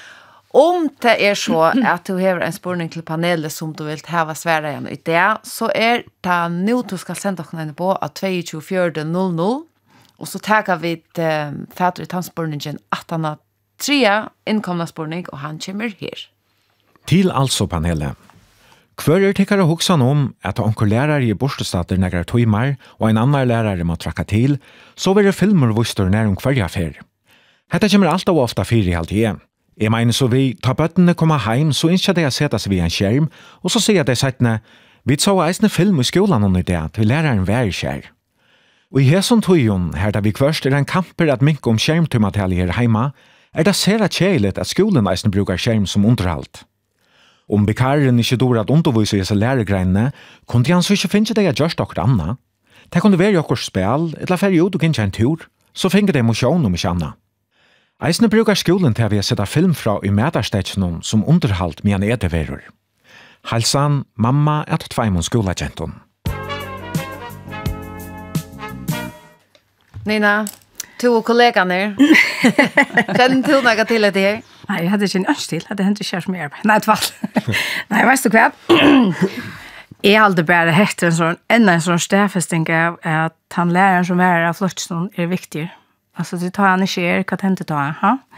Om det är så att du har en spårning till panelen som du vill ha svära igen i det så är det nu du ska sända oss på att 22400 och så tagar vi fader i tandspårningen att han har 3 inkomna spårning och han kommer här. Till alltså panelet. Kvörer tycker jag också om att onkel lärare i borstestater några timmar och en annan lärare må tracka till så blir det filmer och vistor när om kvarja affär. Detta kommer allt och ofta fyra i allt igen. Jeg mener så vi tar bøttene komme hjem, så innskjer det å sette seg ved en skjerm, og så sier de settene, vi så eisne film i skolen om det, til læreren vær skjær. Og i hesson tøyen, her da vi kvørst en kamper at minke om skjermtumateriale her hjemme, det sera kjeilet at skolen eisne brukar skjerm som underhalt. Om vikaren ikke dår at undervise i seg læregreinene, kunne han så ikke finne det jeg gjørst okkur anna. Det kunne være okkur spil, eller ferie ut og kjenne en tur, så finner de motion om ikke anna. Eisne brukar skolen til å sette film fra i medarstetsjonen som underhalt med en edeverur. Halsan, mamma, 2 skoleagenton. Nina, du och kollegan här. Känner du något till det här? Nej, jag hade inte en öns till. Det hade inte kört mer. Nej, tvall. Nej, vet du vad? Jag hade bara hett en sån stäfesting av att han läraren som är av flottston är viktig. Alltså det tar han i sker, vad tänkte ta.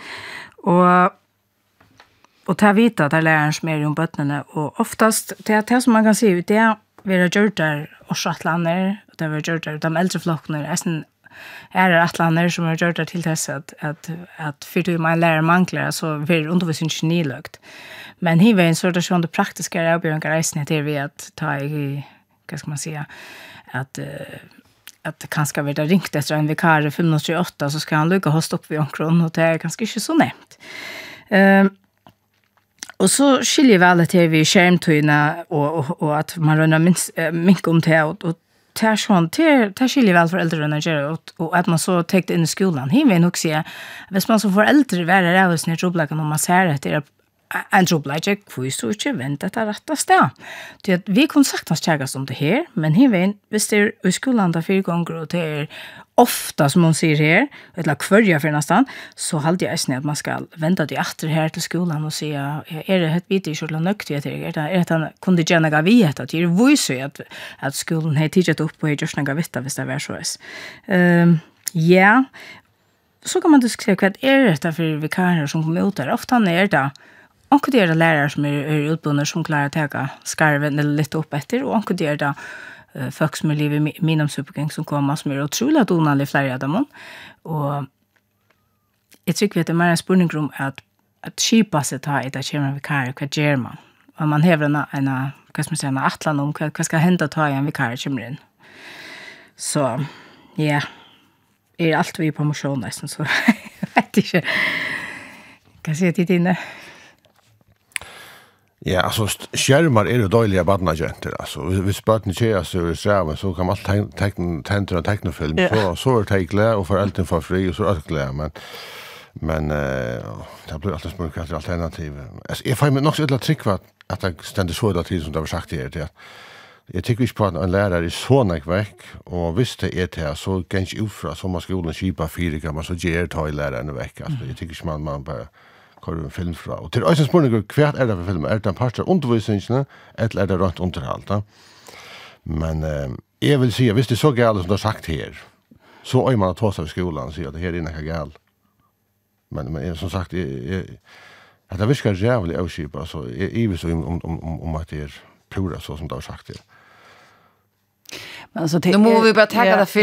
Och ta vita att läraren som är om bötterna. Och oftast, det som man kan se ut, det är vi har gjort där årsatlander, det har vi gjort där de äldre flockorna, är det atlander som har gjort det till dess att för man lär manglar så blir undervisningen inte nylögt. Men här var en sort av det praktiska avbjörningar reisen till vi att ta i, vad ska man säga, att det kanske vill ringt efter en vikar 528 så ska han lycka host upp vid omkron och det är ganska inte så nämnt. Och så skiljer vi alla till vid skärmtöjna och att man rönnar mycket om det och det skiljer väl föräldrar och att man så täckte in i skolan. Här vill nog säga, hvis man som föräldrar värre rävs när trobblagen om man ser att det är en trobblager, får så inte vänta att det rätta sted. Det att vi kan saktans tjägas om det här, men här vill, hvis det är i skolan där 4 gånger och det är ofta som hon säger här, eller kvörja för nästan, så hade jag snett att man ska vänta till efter här till skolan och säga, är det ett bit i skolan nökt vet jag, är det att han kunde gärna gå vet att det är visst att skolan har tidigt upp och just några vita hvis det var så. Ja, så kan man diskutera vad är det för vikarer som kommer ut där. Ofta är det och det är lärare som är utbildade som klarar att ta skarven eller lite upp efter och det är det folk som lever i min supergäng som kommer som är otroligt onanliga flera av dem. Och jag tycker att det är mer en spurning om att skipa sig ta ett av kärmen vikarier, vad gör man? Om man häver en atlan om vad ska hända ta i en vikarier kommer in. Så, ja. Är allt vi på motion nästan så jag vet inte. Kan jag säga till inne? Ja, alltså skärmar är ju dåliga barnagenter alltså. Hvis barnen tjejer så är så kan man tända en tecknofilm så är det glädje och föräldrarna får fri och så är det glädje men det blir alltid små alternativ. Jag får mig nog så ett trick att det ständer så hela tiden som det har sagt det. Jag tycker inte på att en lärare är så näckväck och visst det är det så kan inte ufra som man skolan skipa 4 kan man så ger ta i läraren veck. Alltså jag tycker inte man bara kör en film fra. Och till ösen spårningar, kvart är det för film? Är det en part av undervisningen eller är det rent underhåll? Men jag vill säga, visst det är så galt som du har sagt här, så är man att ta sig i skolan och säga att det här är inte galt. Men som sagt, att det viskar jävligt avskipa, så är vi så om att det är pura så som du har sagt här. Alltså, nu måste vi bara tacka det för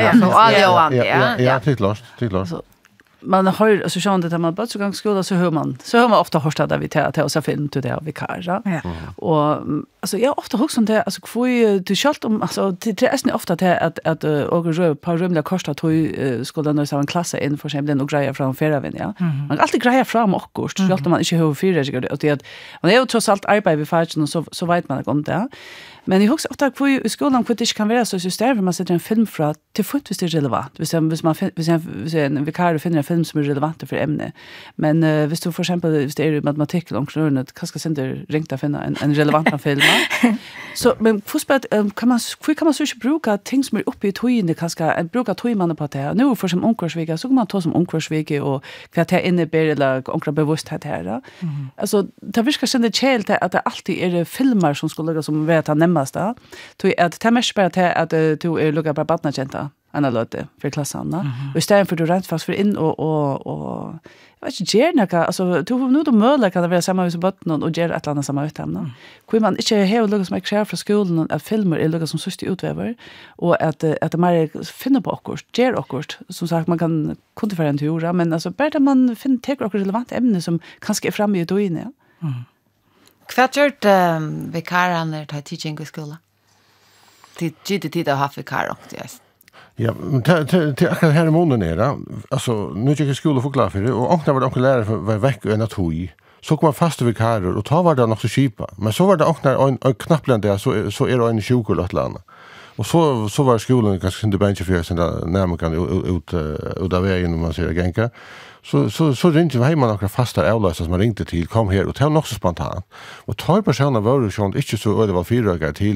ja, klart. Man hör alltså sjön det man bara så gång skola så hör man ofta hörs det vi tar oss film till det vi kar. Och alltså jag ofta hus som det alltså kvoi du skalt om alltså det är nästan ofta att och rö på rumla kostar tror skolan nu så en klass in för exempel och grejer från ferravin ja. Man alltid grejer fram och kurs skalt man inte hur fyra och det man är ju trots allt arbete vid farten och så vet man om det. Men jag också ofta kvoi i skolan kvoi det kan vara så system för man sätter en film för till fot visst är relevant. Hvis en vikar finner en film som är relevant för ämne. Men hvis du för exempel hvis det är matematik och knurnet kanske sen ringt att finna en relevant film. Så men fotboll kan man så inte bruka ting som är uppe i tojende kanske bruka tojmanna på det. Nu för som onkursvika så kan man ta som onkursvika och kvart här inne ber eller onkra bevissthet här. Alltså det viskar sen det chelt att det alltid är filmer som skulle lägga som vet att nämnas där. Tog att det mest bara att du lukar på barnagenta analyte för klasserna. Och istället för du rent fast för in och jag vet inte gärna alltså du nu då möjligt kan det vara samma hus och botten och göra ett annat samma utemne. Kan man inte ha lukar som är från skolan att filmer är lukar som sist utväver och att man finner på okurs, ger okurs som sagt man kan kontinuera en teori men alltså bara man finner tar också relevant ämne som kanske är framme i då inne. Kvartjort vikaran när tar teaching i skolan. Tid att ha vikar och det. Ja, till akkurat här i månaden är det. Alltså, nu gick jag i skolan för klar för det. Och när var det också lärare var veck och en att hui. Så kom man fast vid vikarer och ta var det också kipa. Men så var det också när en knappland där så är det en 20 eller ett land. Och så var skolan ganska inte bänke för sen när man kan ut av vägen om man ser gänka. Så ringde vi hem några fasta avlösare som man ringde till kom här och det var också spontant. Och 12 personer var ju sånt inte så öde var 4 dagar till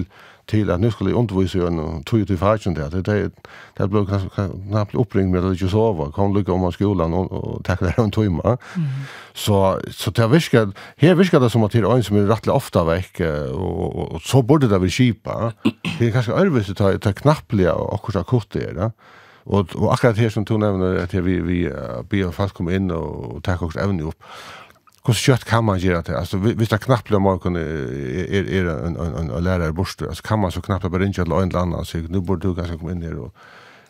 till att nu skulle jag undervisa ju en 2-5 där. Det blev knappt uppringd med att inte sova. Kom lycka om skolan och tacka där en timme. Så det viskar det som att det är en som är rättligt ofta veck och så borde det väl skipa. Det är ganska örvis att ta knappliga och så kort det. Och akkurat här som du nämner att vi ber fast komma in och ta också även upp. Hur kött kan man göra det? Alltså hvis det knappt morgon är en lärare borste, alltså kan man så knappt bara ringa till en eller annan så nu borde du kanske komma in här och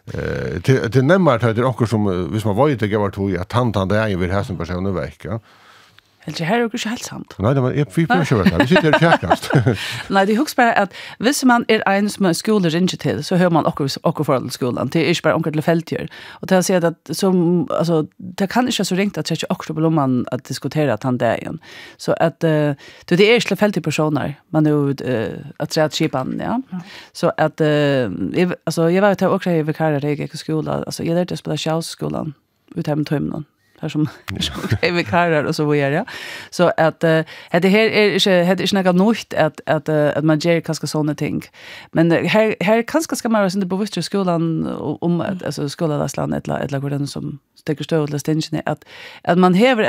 till nämmer det är också som hvis man var inte gav tog att tantan där är vi här som person nu vecka. Helt här är också helt sant. Nej, men är vi på själva. Vi sitter i kärkast. Nej, det hooks bara att hvis man en som en skola ringer till så hör man också för skolan. Det är inte bara onkel till fältgör. Och det har sett att som alltså det kan inte så ringt att sätta också på man att diskutera att han där igen. Så att det är till fältig personer man nu att säga att skipan ja. Så att alltså jag var ute också i Vikarare skola. Alltså jag lärde spela schausskolan utom tömmen. Som vi karar och så vidare. Så att det här är inte något nytt att man gör kanske sådana ting. Men här kanske ska man vara inte bevisst i skolan om alltså skolalagsland eller hur den som sticker stöd eller stängen att man häver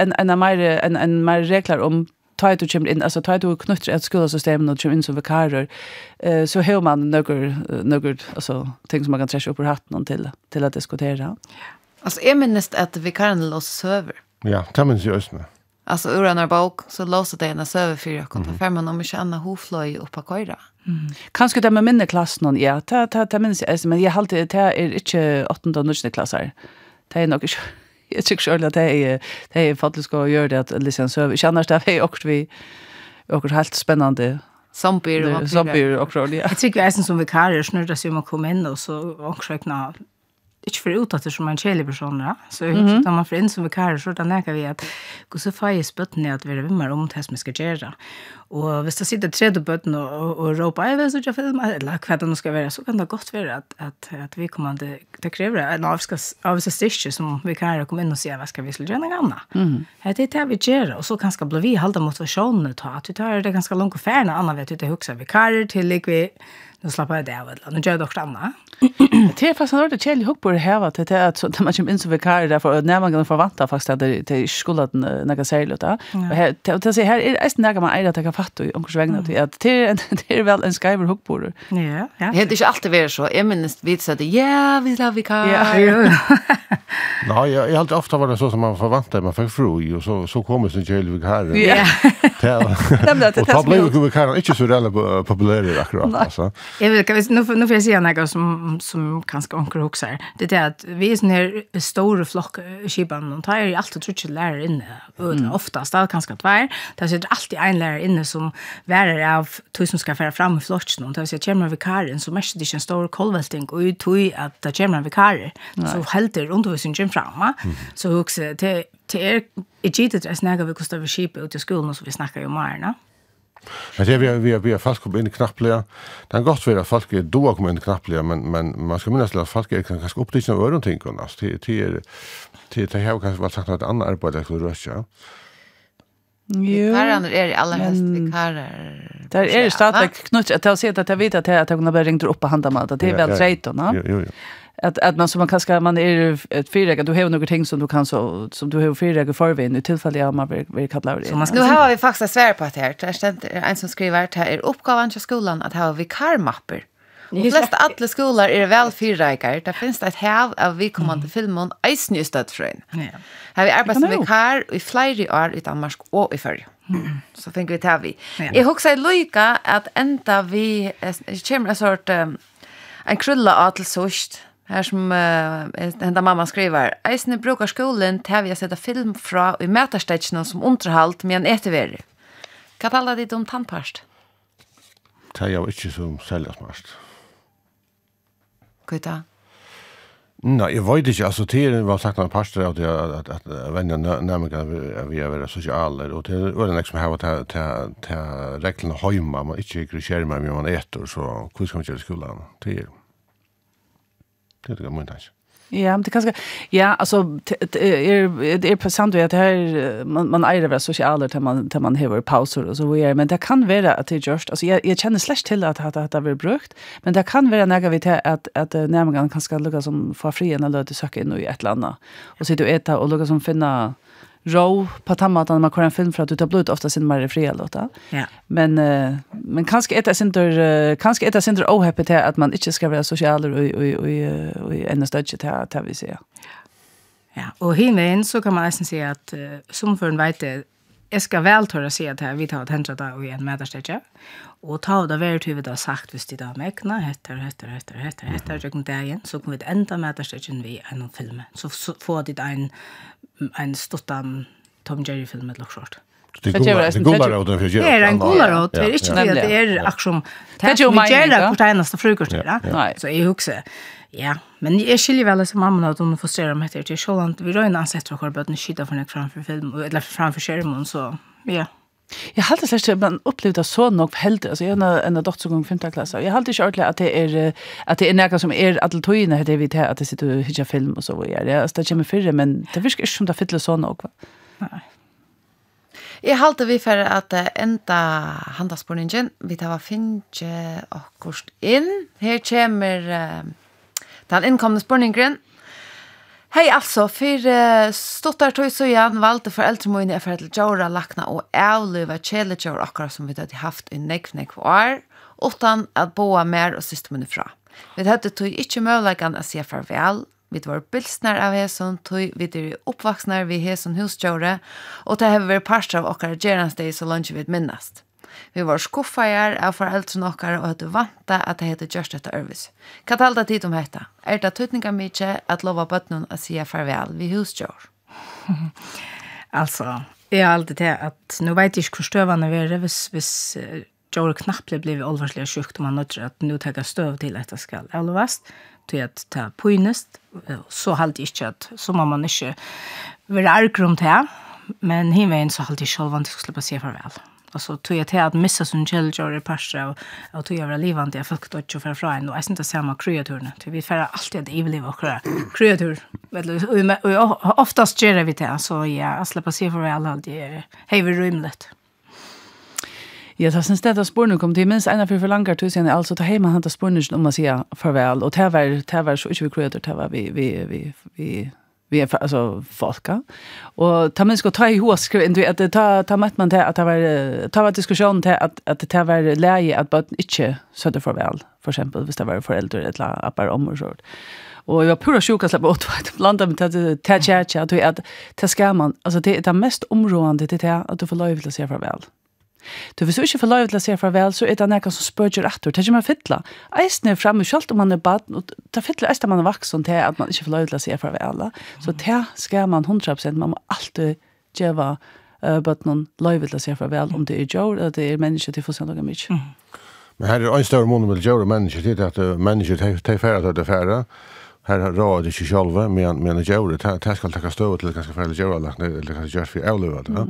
en mer regler om tar du kommer in alltså tar du knyter ett skolsystem och kommer in som vikarer så hör man några alltså ting som man kan träffa upp på hatten till att diskutera. Alltså är minst att vi kan låsa server. Ja, det minns jag just nu. Alltså ur en bok så låser det en server för jag kan ta fram om jag känner hoflöj upp på köra. Kanske det med minne klass någon ja, ta minns jag men jag har alltid det är inte 8:e och 9:e klasser. Det är nog jag tycker själv att det är faktiskt ska göra det att liksom server känner det är också vi också helt spännande. Zombie och så. Jag tycker jag är som vikarer snurrar sig om att komma in och så också knä inte för ut att det som en kärlig person ja. Så när man får in som vikar så där näka vi att gå så fast button att vi vimmar om det som ska göra. Och hvis det sitter tredje button och ropa jag vill så jag filma eller vad det nu ska vara så kan det gott vara att vi kommer det kräver en avskrivning som vi kan komma in och se vad ska vi skulle göra något annat. Det är vi gör och så kanske blir vi hålla motivationen att vi tar det ganska långt och färna andra vet inte huxa vikar till vi nu slappar jag det av eller nu gör det också annat. Det är faktiskt något kärlig hook på det här att det är att så när man kommer in så vikar därför när man kan förvänta faktiskt att det skulle att några särskilt där. Och här att se här är det några man är att jag fattar om hur vägna att det är väl en skriver hook på det. Ja. Det är inte alltid vara så. Jag minns vi sa det ja, vi la vikar. Nej, jag alltid ofta var det så som man förväntade man fick fru och så kommer sin kärlig vikar. Ja. Och så blev ju vikar inte så relevant populär akkurat alltså. Jag vill nu får jag säga något som kanske onkel huxar. Det är att vi är sån här stora flock skiban och tar ju alltid tror jag lärare inne oftast det kanske tvär. Det sitter alltid en lärare inne som värar av två som ska föra fram i flocken och det vill säga vikaren så mest det är en stor kolvälting och ut att det kommer vikar så helt undervisningen fram. Så också det är givet att snacka vi kostar vi skip ut i skolan och så vi snackar ju mer. Men vi har fast kommit in knappliga. Det är gott för att folk är då kommer in knappliga men man ska minnas att folk är kanske upptäckta av någonting annars. Det har kanske varit sagt något annat arbete för rösta. Jo. Karar är i alla helst vikarer. Där är det stadigt knut att jag ser att jag vet att jag kommer bara ringa upp och handla med att det är väl rätt då. Jo. Att man så man kanske man är ett fyrrega du har några ting som du kan så som du har fyrrega förvin i tillfälle jag man vill kalla det. Nu har vi faktiskt svär på att här. Det är en som skriver att här är uppgavan till skolan att ha vikarmapper. De flesta alla skolor är väl fyrregar. Det finns ett hav av vi kommande filmen Eisnjustad frön. Ja. Har vi arbetat med vikar i flera år i Danmark och i Sverige. Så tänker vi ta vi. Jag huxar lika att ända vi kommer en sort en krulla till sust. Här som enda mamma skriver Eisne brukar skolan till vi sätta film fra i mätarstätchen som underhåll med en ätever. Kan tala dit om tandpast? Det är ju inte så säljas mest. Kuta. Nej, jag vet inte. Alltså, det var sagt någon pastor att vänja närmare vi är sociala. Och det är en liksom här att reglerna hemma. Man inte skärmar med man äter. Så hur ska man göra i skolan? Det är det mycket. Ja, men det kanske alltså det på sant att det här man är det sociala till man har pauser och så vidare, men det kan vara att det just alltså jag känner slash till att det har brukt, men det kan vara något vi till att närmare kan ska lugga som få fri en eller söka in i ett land och sitta och äta och lugga som finna ro på tamatan man kan en film för att du tar blod ofta sin mer fria låta. Ja. Men kanske ett center ohappy till att man inte ska vara social och en stöd till vi ser. Ja, och hinne så kan man nästan säga att som för en vet jag ska väl torra se att vi tar att hända det och en mätarstäcka och ta det väl till vi har sagt visst det där mäkna heter jag kan det igen så kommer vi ända mätarstäcken vi en film så får det en stottan Tom Jerry film med short. Det är gullaråden för det är en gullaråd, det är inte det att det är aktion. Det är ju Jerry på tänaste frukost där. Så jag huxar. Ja, men jag skiljer väl som mamma att hon frustrerar mig till Charlotte. Vi rör en ansett för att ni skita för framför film eller framför skärmen så ja. Jag hade släkt att man upplevde så nog helt alltså jag en dotter som går 5:e klass. Jag hade inte ordentligt att det är något som är att toina det vi att det sitter och hittar film och så vidare. Ja, det kommer för men det viskar inte som det fyller så nog va. Nej. Jag halte vi för att enda handaspåringen vi tar finche och kurs in. Här kommer den inkomna spåringen. Hej alltså, för stottar tog så igen valde föräldrarna för att göra lakna och avliva kjellejor akkurat som vi hade haft i nekvnek år utan att boa mer och systemen ifra. Vi hade tog inte möjligheten att se farväl. Vi var bilsnar av häson, vi är uppvaksnar vid häson husdjore och det har varit parster av åkare geransdag så långt vi minnast. Vi var skuffajar av föräldrarna åkare och hade vanta att det heter just detta övvis. Kan talda tid om detta? Det tydninga mycket att lova bötnen att säga farväl vid husdjur? Alltså, jag har alltid det att nu vet jag inte hur stövande vi är hvis djur knappt blir allvarsliga sjukt om man nötter att nu ta stöv till att det ska allvast. Till att ta pojnest så halt inte att så man inte vara argrum till men himmen så halt inte själv att släppa se farväl. Alltså tog jag till att missa som kjellor i parser och tog jag vara livande jag folk då inte för från och jag inte samma kreaturerna till vi färra alltid att evliva och kreatur och oftast gör vi det så ja släppa se farväl alltid hej vi rymligt. Ja, det syns det att spårningen kom till minst ena för långa tid sen alltså ta hemma hanta spårningen om man säger farväl och det var så inte vi kreatur det var vi är alltså folka och ta man ska ta i hus att det ta man det att det var diskussion till att det var läge att bara inte så det farväl för exempel hvis det var föräldrar eller appar om och så. Och jag var pura sjuka släppa åt blanda med att det ska man alltså det är det mest områdande det är att du får lov att se farväl. Du vill ikke få lov til å se farvel, så det noe som spørger etter. Det man fytla. Eisen fremme, selv om man bad, og det fytla eisen man vaksen til at man ikke får lov til å se farvel. Så det skal man 100%. Man må alltid gjøre bøtnen lov til å se farvel, om det djur, eller det mennesker til å få se noe mye. Men her en større måned med djur og mennesker, det at mennesker tar færre til det færre. Her råd ikke selv, men djur, det skal ta støv til ganske færre djur, eller kanskje gjørs for avløvet.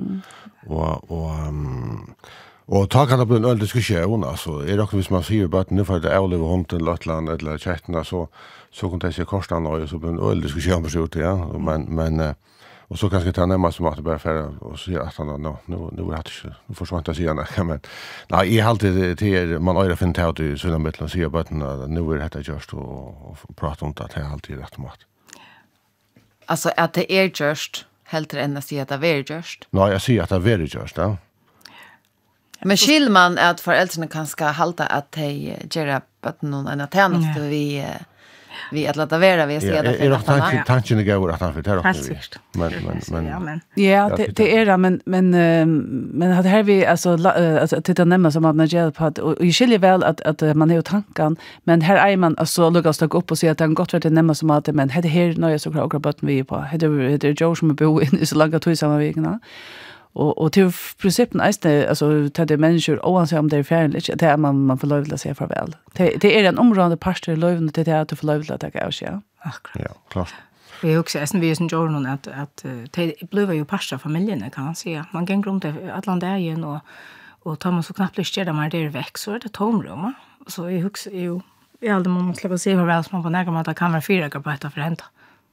Och ta kan det bli en öld diskussion alltså är det också hvis man säger bara att nu får det avleva hunden eller chatten så kan det se kostar och så blir en öld diskussion på så ja men och så kanske ta nämma som att bara för och se att han nu har det försvunnit att säga men nej är alltid det man har funnit ut i såna mitteln säga bara nu är det just och prata om det här alltid rätt mat. Alltså att det är just helt än att säga att det är just. Nej, jag säger att det är just, ja. Men skillman är att föräldrarna kan ska halta att de gör att någon annan tjänst vi att låta vara vi ser det. Är det tanken går att han för det också. Men ja, det är det men hade här vi alltså titta nämna som att när på att och skiljer väl att man har tanken men här är man alltså lukas ta upp och se att det gott vart nämna som att men det här när jag så klara bort vi på det Joe som bo in så långa tid samma veckorna. Och till principen är alltså ta det människor oavsett om det är färligt det är man får lov att se farväl. Det är en område pastor lov till det att du får lov att ta av sig. Ja, klart. Vi också är vi som gör någon att det blir ju pastor familjen kan man säga. Man går runt Atlanten och tar man så knappt lyster där man det är väck så är det tomrum. Så jag också ju i alla man släpper se farväl som man på några mått kan vara fyra på detta för hämta.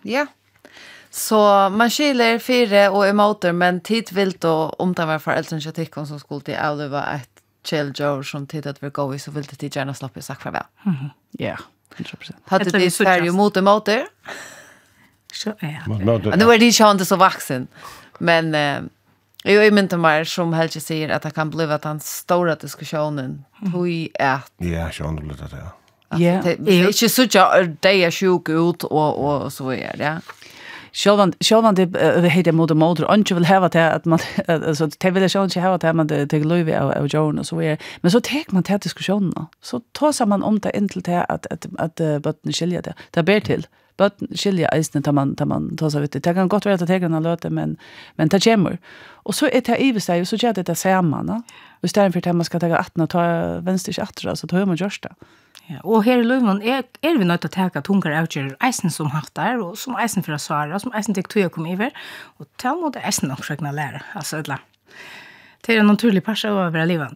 Ja. Så man skiljer fyra och emoter, men tid vill då om det var föräldern som tycker som skulle till att det var ett chill Joe som tid att vi går i så vill det gärna slappa i sagt farväl. Ja, 100%. Hade det Sverige mot emoter? Så ja. Nu är det inte så vuxen. Men jag är inte mer som Helge säger att det kan bli att den stora diskussionen tog att Ja, så det blir det, ja. Ja. det är inte så att det är sjuk ut och så är det, ja. Självan det heter motor och inte vill ha det att man alltså det vill jag inte ha det man det löve av John och så är men så tar man till diskussionen så tar man om det intill det att botten skilja det. Det ber till. Botten skilja isen tar man tar så vet det. Det kan gott vara att tegrarna låter men det kommer. Och så är det i sig så gör det samman, va? Och istället för att man ska ta 18 och ta vänster åt så tar man just det. Ja, och här i Löven är vi nødt til å ta tungar avgjør eisen som hattar, og som eisen for å svara, som eisen til å komme over, og ta måte eisen nok for å lære. Altså, det er en naturlig parse å være livant.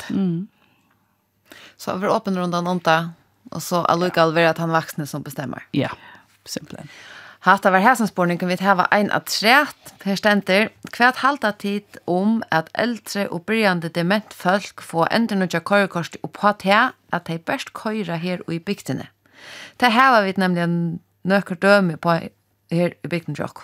Så vi åpen rundan om det, og så allukal være at han vaksne som bestemmer. Ja, simpelthen. Hatta var häsenspårning kan vi ha en att trätt per stenter kvart halta tid om att äldre och bryande dement folk får ändå några körkort och på att det bäst köra här i bygdene. Det här har vi nämligen nöker döme på här i bygden Jack.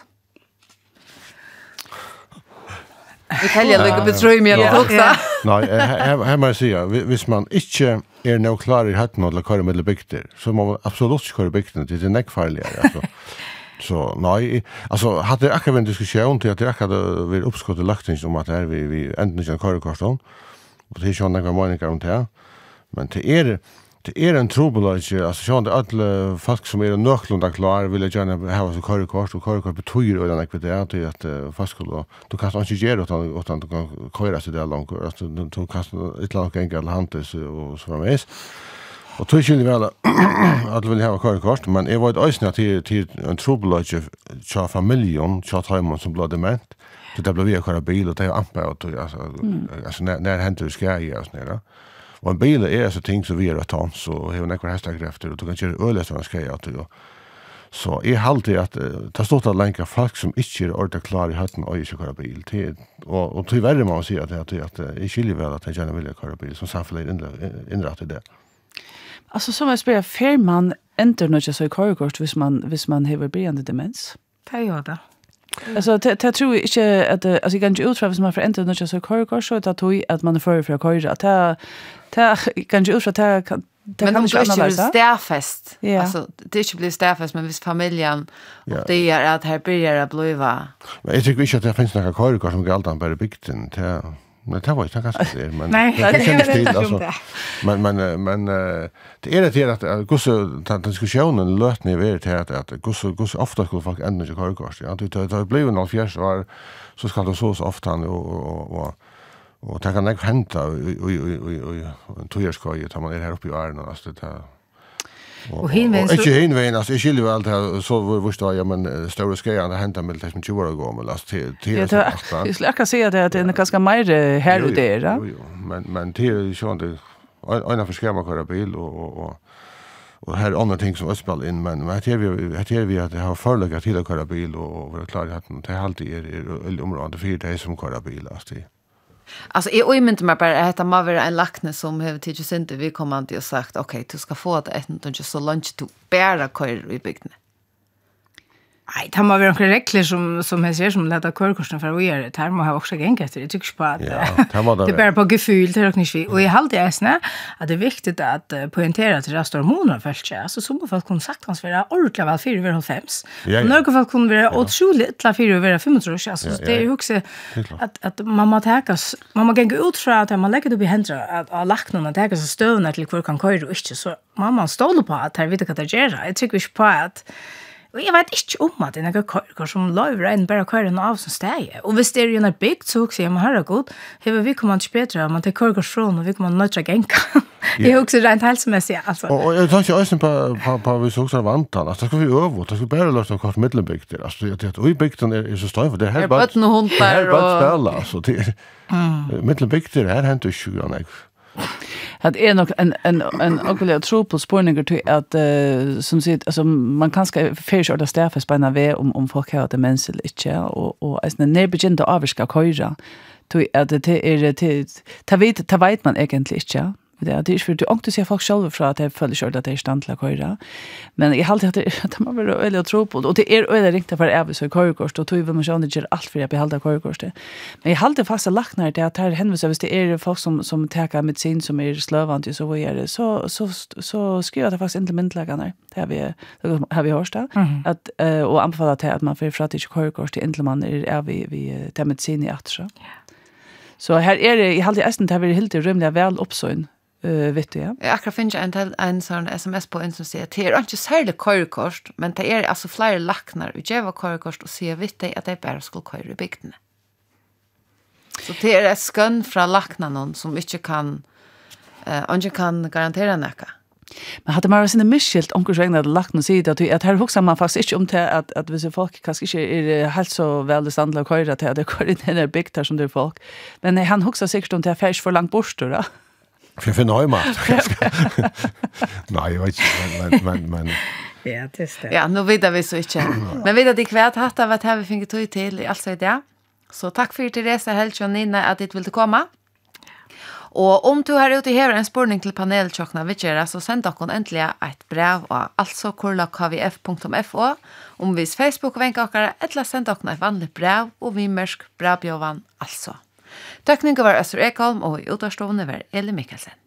Vi kallar det betröj mig också. Nej, här måste jag säga, hvis man inte är nog klar i hatten och köra med bygder, så må man absolut köra bygden, det är neckfarligare alltså. Så nej, alltså hade jag akkurat en diskussion till att jag hade varit uppskott och lagt om att här vi ändå inte kan köra och det är ju några meningar om det. Men det är en trubbelage, alltså så att alla folk som är nöklunda klar vill gärna ha så körkort och körkort betyder och den ekvitet till att fast du kan inte göra utan du kan köra så där långt alltså du kan ett långt enkelt hands och så framvis. Och tror ju väl att vill ha körkort men är vad ösna till en trubbelage för familjen så tar man som blod dement det blir vi köra bil och det är ampa och alltså när händer det ska jag snälla. Och en bil är så ting som vi är att ta så har några hästar och du kan köra öle som ska jag till. Så är alltid att ta stort att länka folk som inte är ordentligt klar i hatten och inte köra bil till och tyvärr man säger att är skiljer väl att jag gärna vill köra bil som samhället inrättar det. Alltså som jag spelar firman enter något så i körkort hvis man har bryande demens. Det gör det. Alltså det tror jag inte att alltså jag kan inte utröva hvis man får enter något så i körkort så att man är för att köra. Det kan ju utröva men om det inte blir stäfest, alltså det inte blir stäfest, men hvis familjen och det är att här börjar att bliva. Men jag tycker inte att det finns några körkort som går alltid bara bygden till. Men det var inte ganska det, men nej, det känns till alltså. Men det är det att hur diskussionen löt ner vid till att hur ofta skulle folk ändå inte körkort. Ja, det blev en 40 år så ska det så ofta och det kan inte hända och tojerskoj tar man här uppe i världen alltså det och hinvägen alltså jag skiljer väl allt så förstår jag men stora skrejer det händer med det som 20 år går med last till jag skulle kan säga det att det är ganska mer här och där men det är ju så det en för skärmar köra bil och här andra ting som öspel in men här vi att det har förlägga till att köra bil och vara klar att det är alltid är område för det som köra bil alltså jag inte mig bara att man var en lackne som har tidvis inte vi kommer inte och sagt okej, du ska få det inte så lunch to bära kör i bygden. Nej, det må være noen regler som jeg ser som leder körkursen for å gjøre det. Her må jeg også gjenge etter. Jeg tykker ikke på at det er bare på gefühl, det er ikke vi. Og jeg halte jeg at det er viktig at poengtere at det er store måneder først. Altså, så må folk kunne sagt hans være ordentlig vel 4,5. Og noen folk kunne være utrolig ytla 4,5. Altså, det er jo også at man må tekes, man må gjenge ut fra at man legger det opp i hendene av lagt noen, at tekes støvende til hvor kan køre og ikke. Så man må ståle på at her vet hva det gjør. Jeg tykker ikke på at og jeg vet ikke om at det er noen som løver en bare kører av som steg. Og hvis det er en bygd, så sier jeg, men herregud, vi kommer ikke bedre, man tar kører från, og vi kommer nødt til å genka. Det er også rent helsemessig, altså. Og jeg tar ikke også på hvis også er vantan, altså, det skal vi øve, det skal bare løse noen kort middelbygder, altså, og i bygden er så støy, for det er helt bare spela, altså, middelbygder, her henter ikke grann, att är nog en okula tro på spårningar till att som sitt alltså man kan ska förskörda stäffa spänna ve om folk har demens eller inte och alltså när begynner att avska köra till att det är till ta vet man egentligen inte. Det är inte för du ångte sig folk själva för att jag följer körda att det är stand till att köra. Men jag har alltid att man vill välja tro på det. Och det är öde riktigt för att så körkort och tror vi man själv gör allt för att behålla körkort. Men jag har alltid fast lagt när det att här hänvisar hvis det är folk som tar medicin som är slövande så vad är det så skriver jag faktiskt inte myndläggarna. Det har vi hört det att och anbefalla till att man för att inte körkort till inte man är vi tar medicin i att så här är det i halvtid esten det har vi helt rymliga väl uppsyn. Vet du, ja? Jag akkurat finner en sån sms på en som säger att det är inte särskilt körkort, men det är alltså flera lacknar och jag var körkort och säger vet dig att det bara skulle köra i bygden. Så det är ett skön från lacknarna som inte kan garantera näka. Men hade man sina misskilt omkursvägna lagt någon sida att här huxar man faktiskt inte om till att hvis folk kanske inte är helt så väl standla och köra till att det kör in i den där bygden som det är folk. Men han huxar säkert om till affärs för långt bort då. För mat. Nej, jag vet inte, men Ja, det är det. Ja, nu vet vi så inte. Men vet det kvärt hatt av att vi fick tog till i alltså det. Så tack för Teresa Heltjon Nina att det ville komma. Och om du har ute här en spårning till paneltjockna vidgera så send dock äntligen ett brev och alltså kurla.kvf.fo om vis Facebook och vänkakare eller send dock ett vanligt brev och vi märsk brevbjovan alltså. Tackningar var Öster Ekholm och i utarstående var Eli Mikkelsen.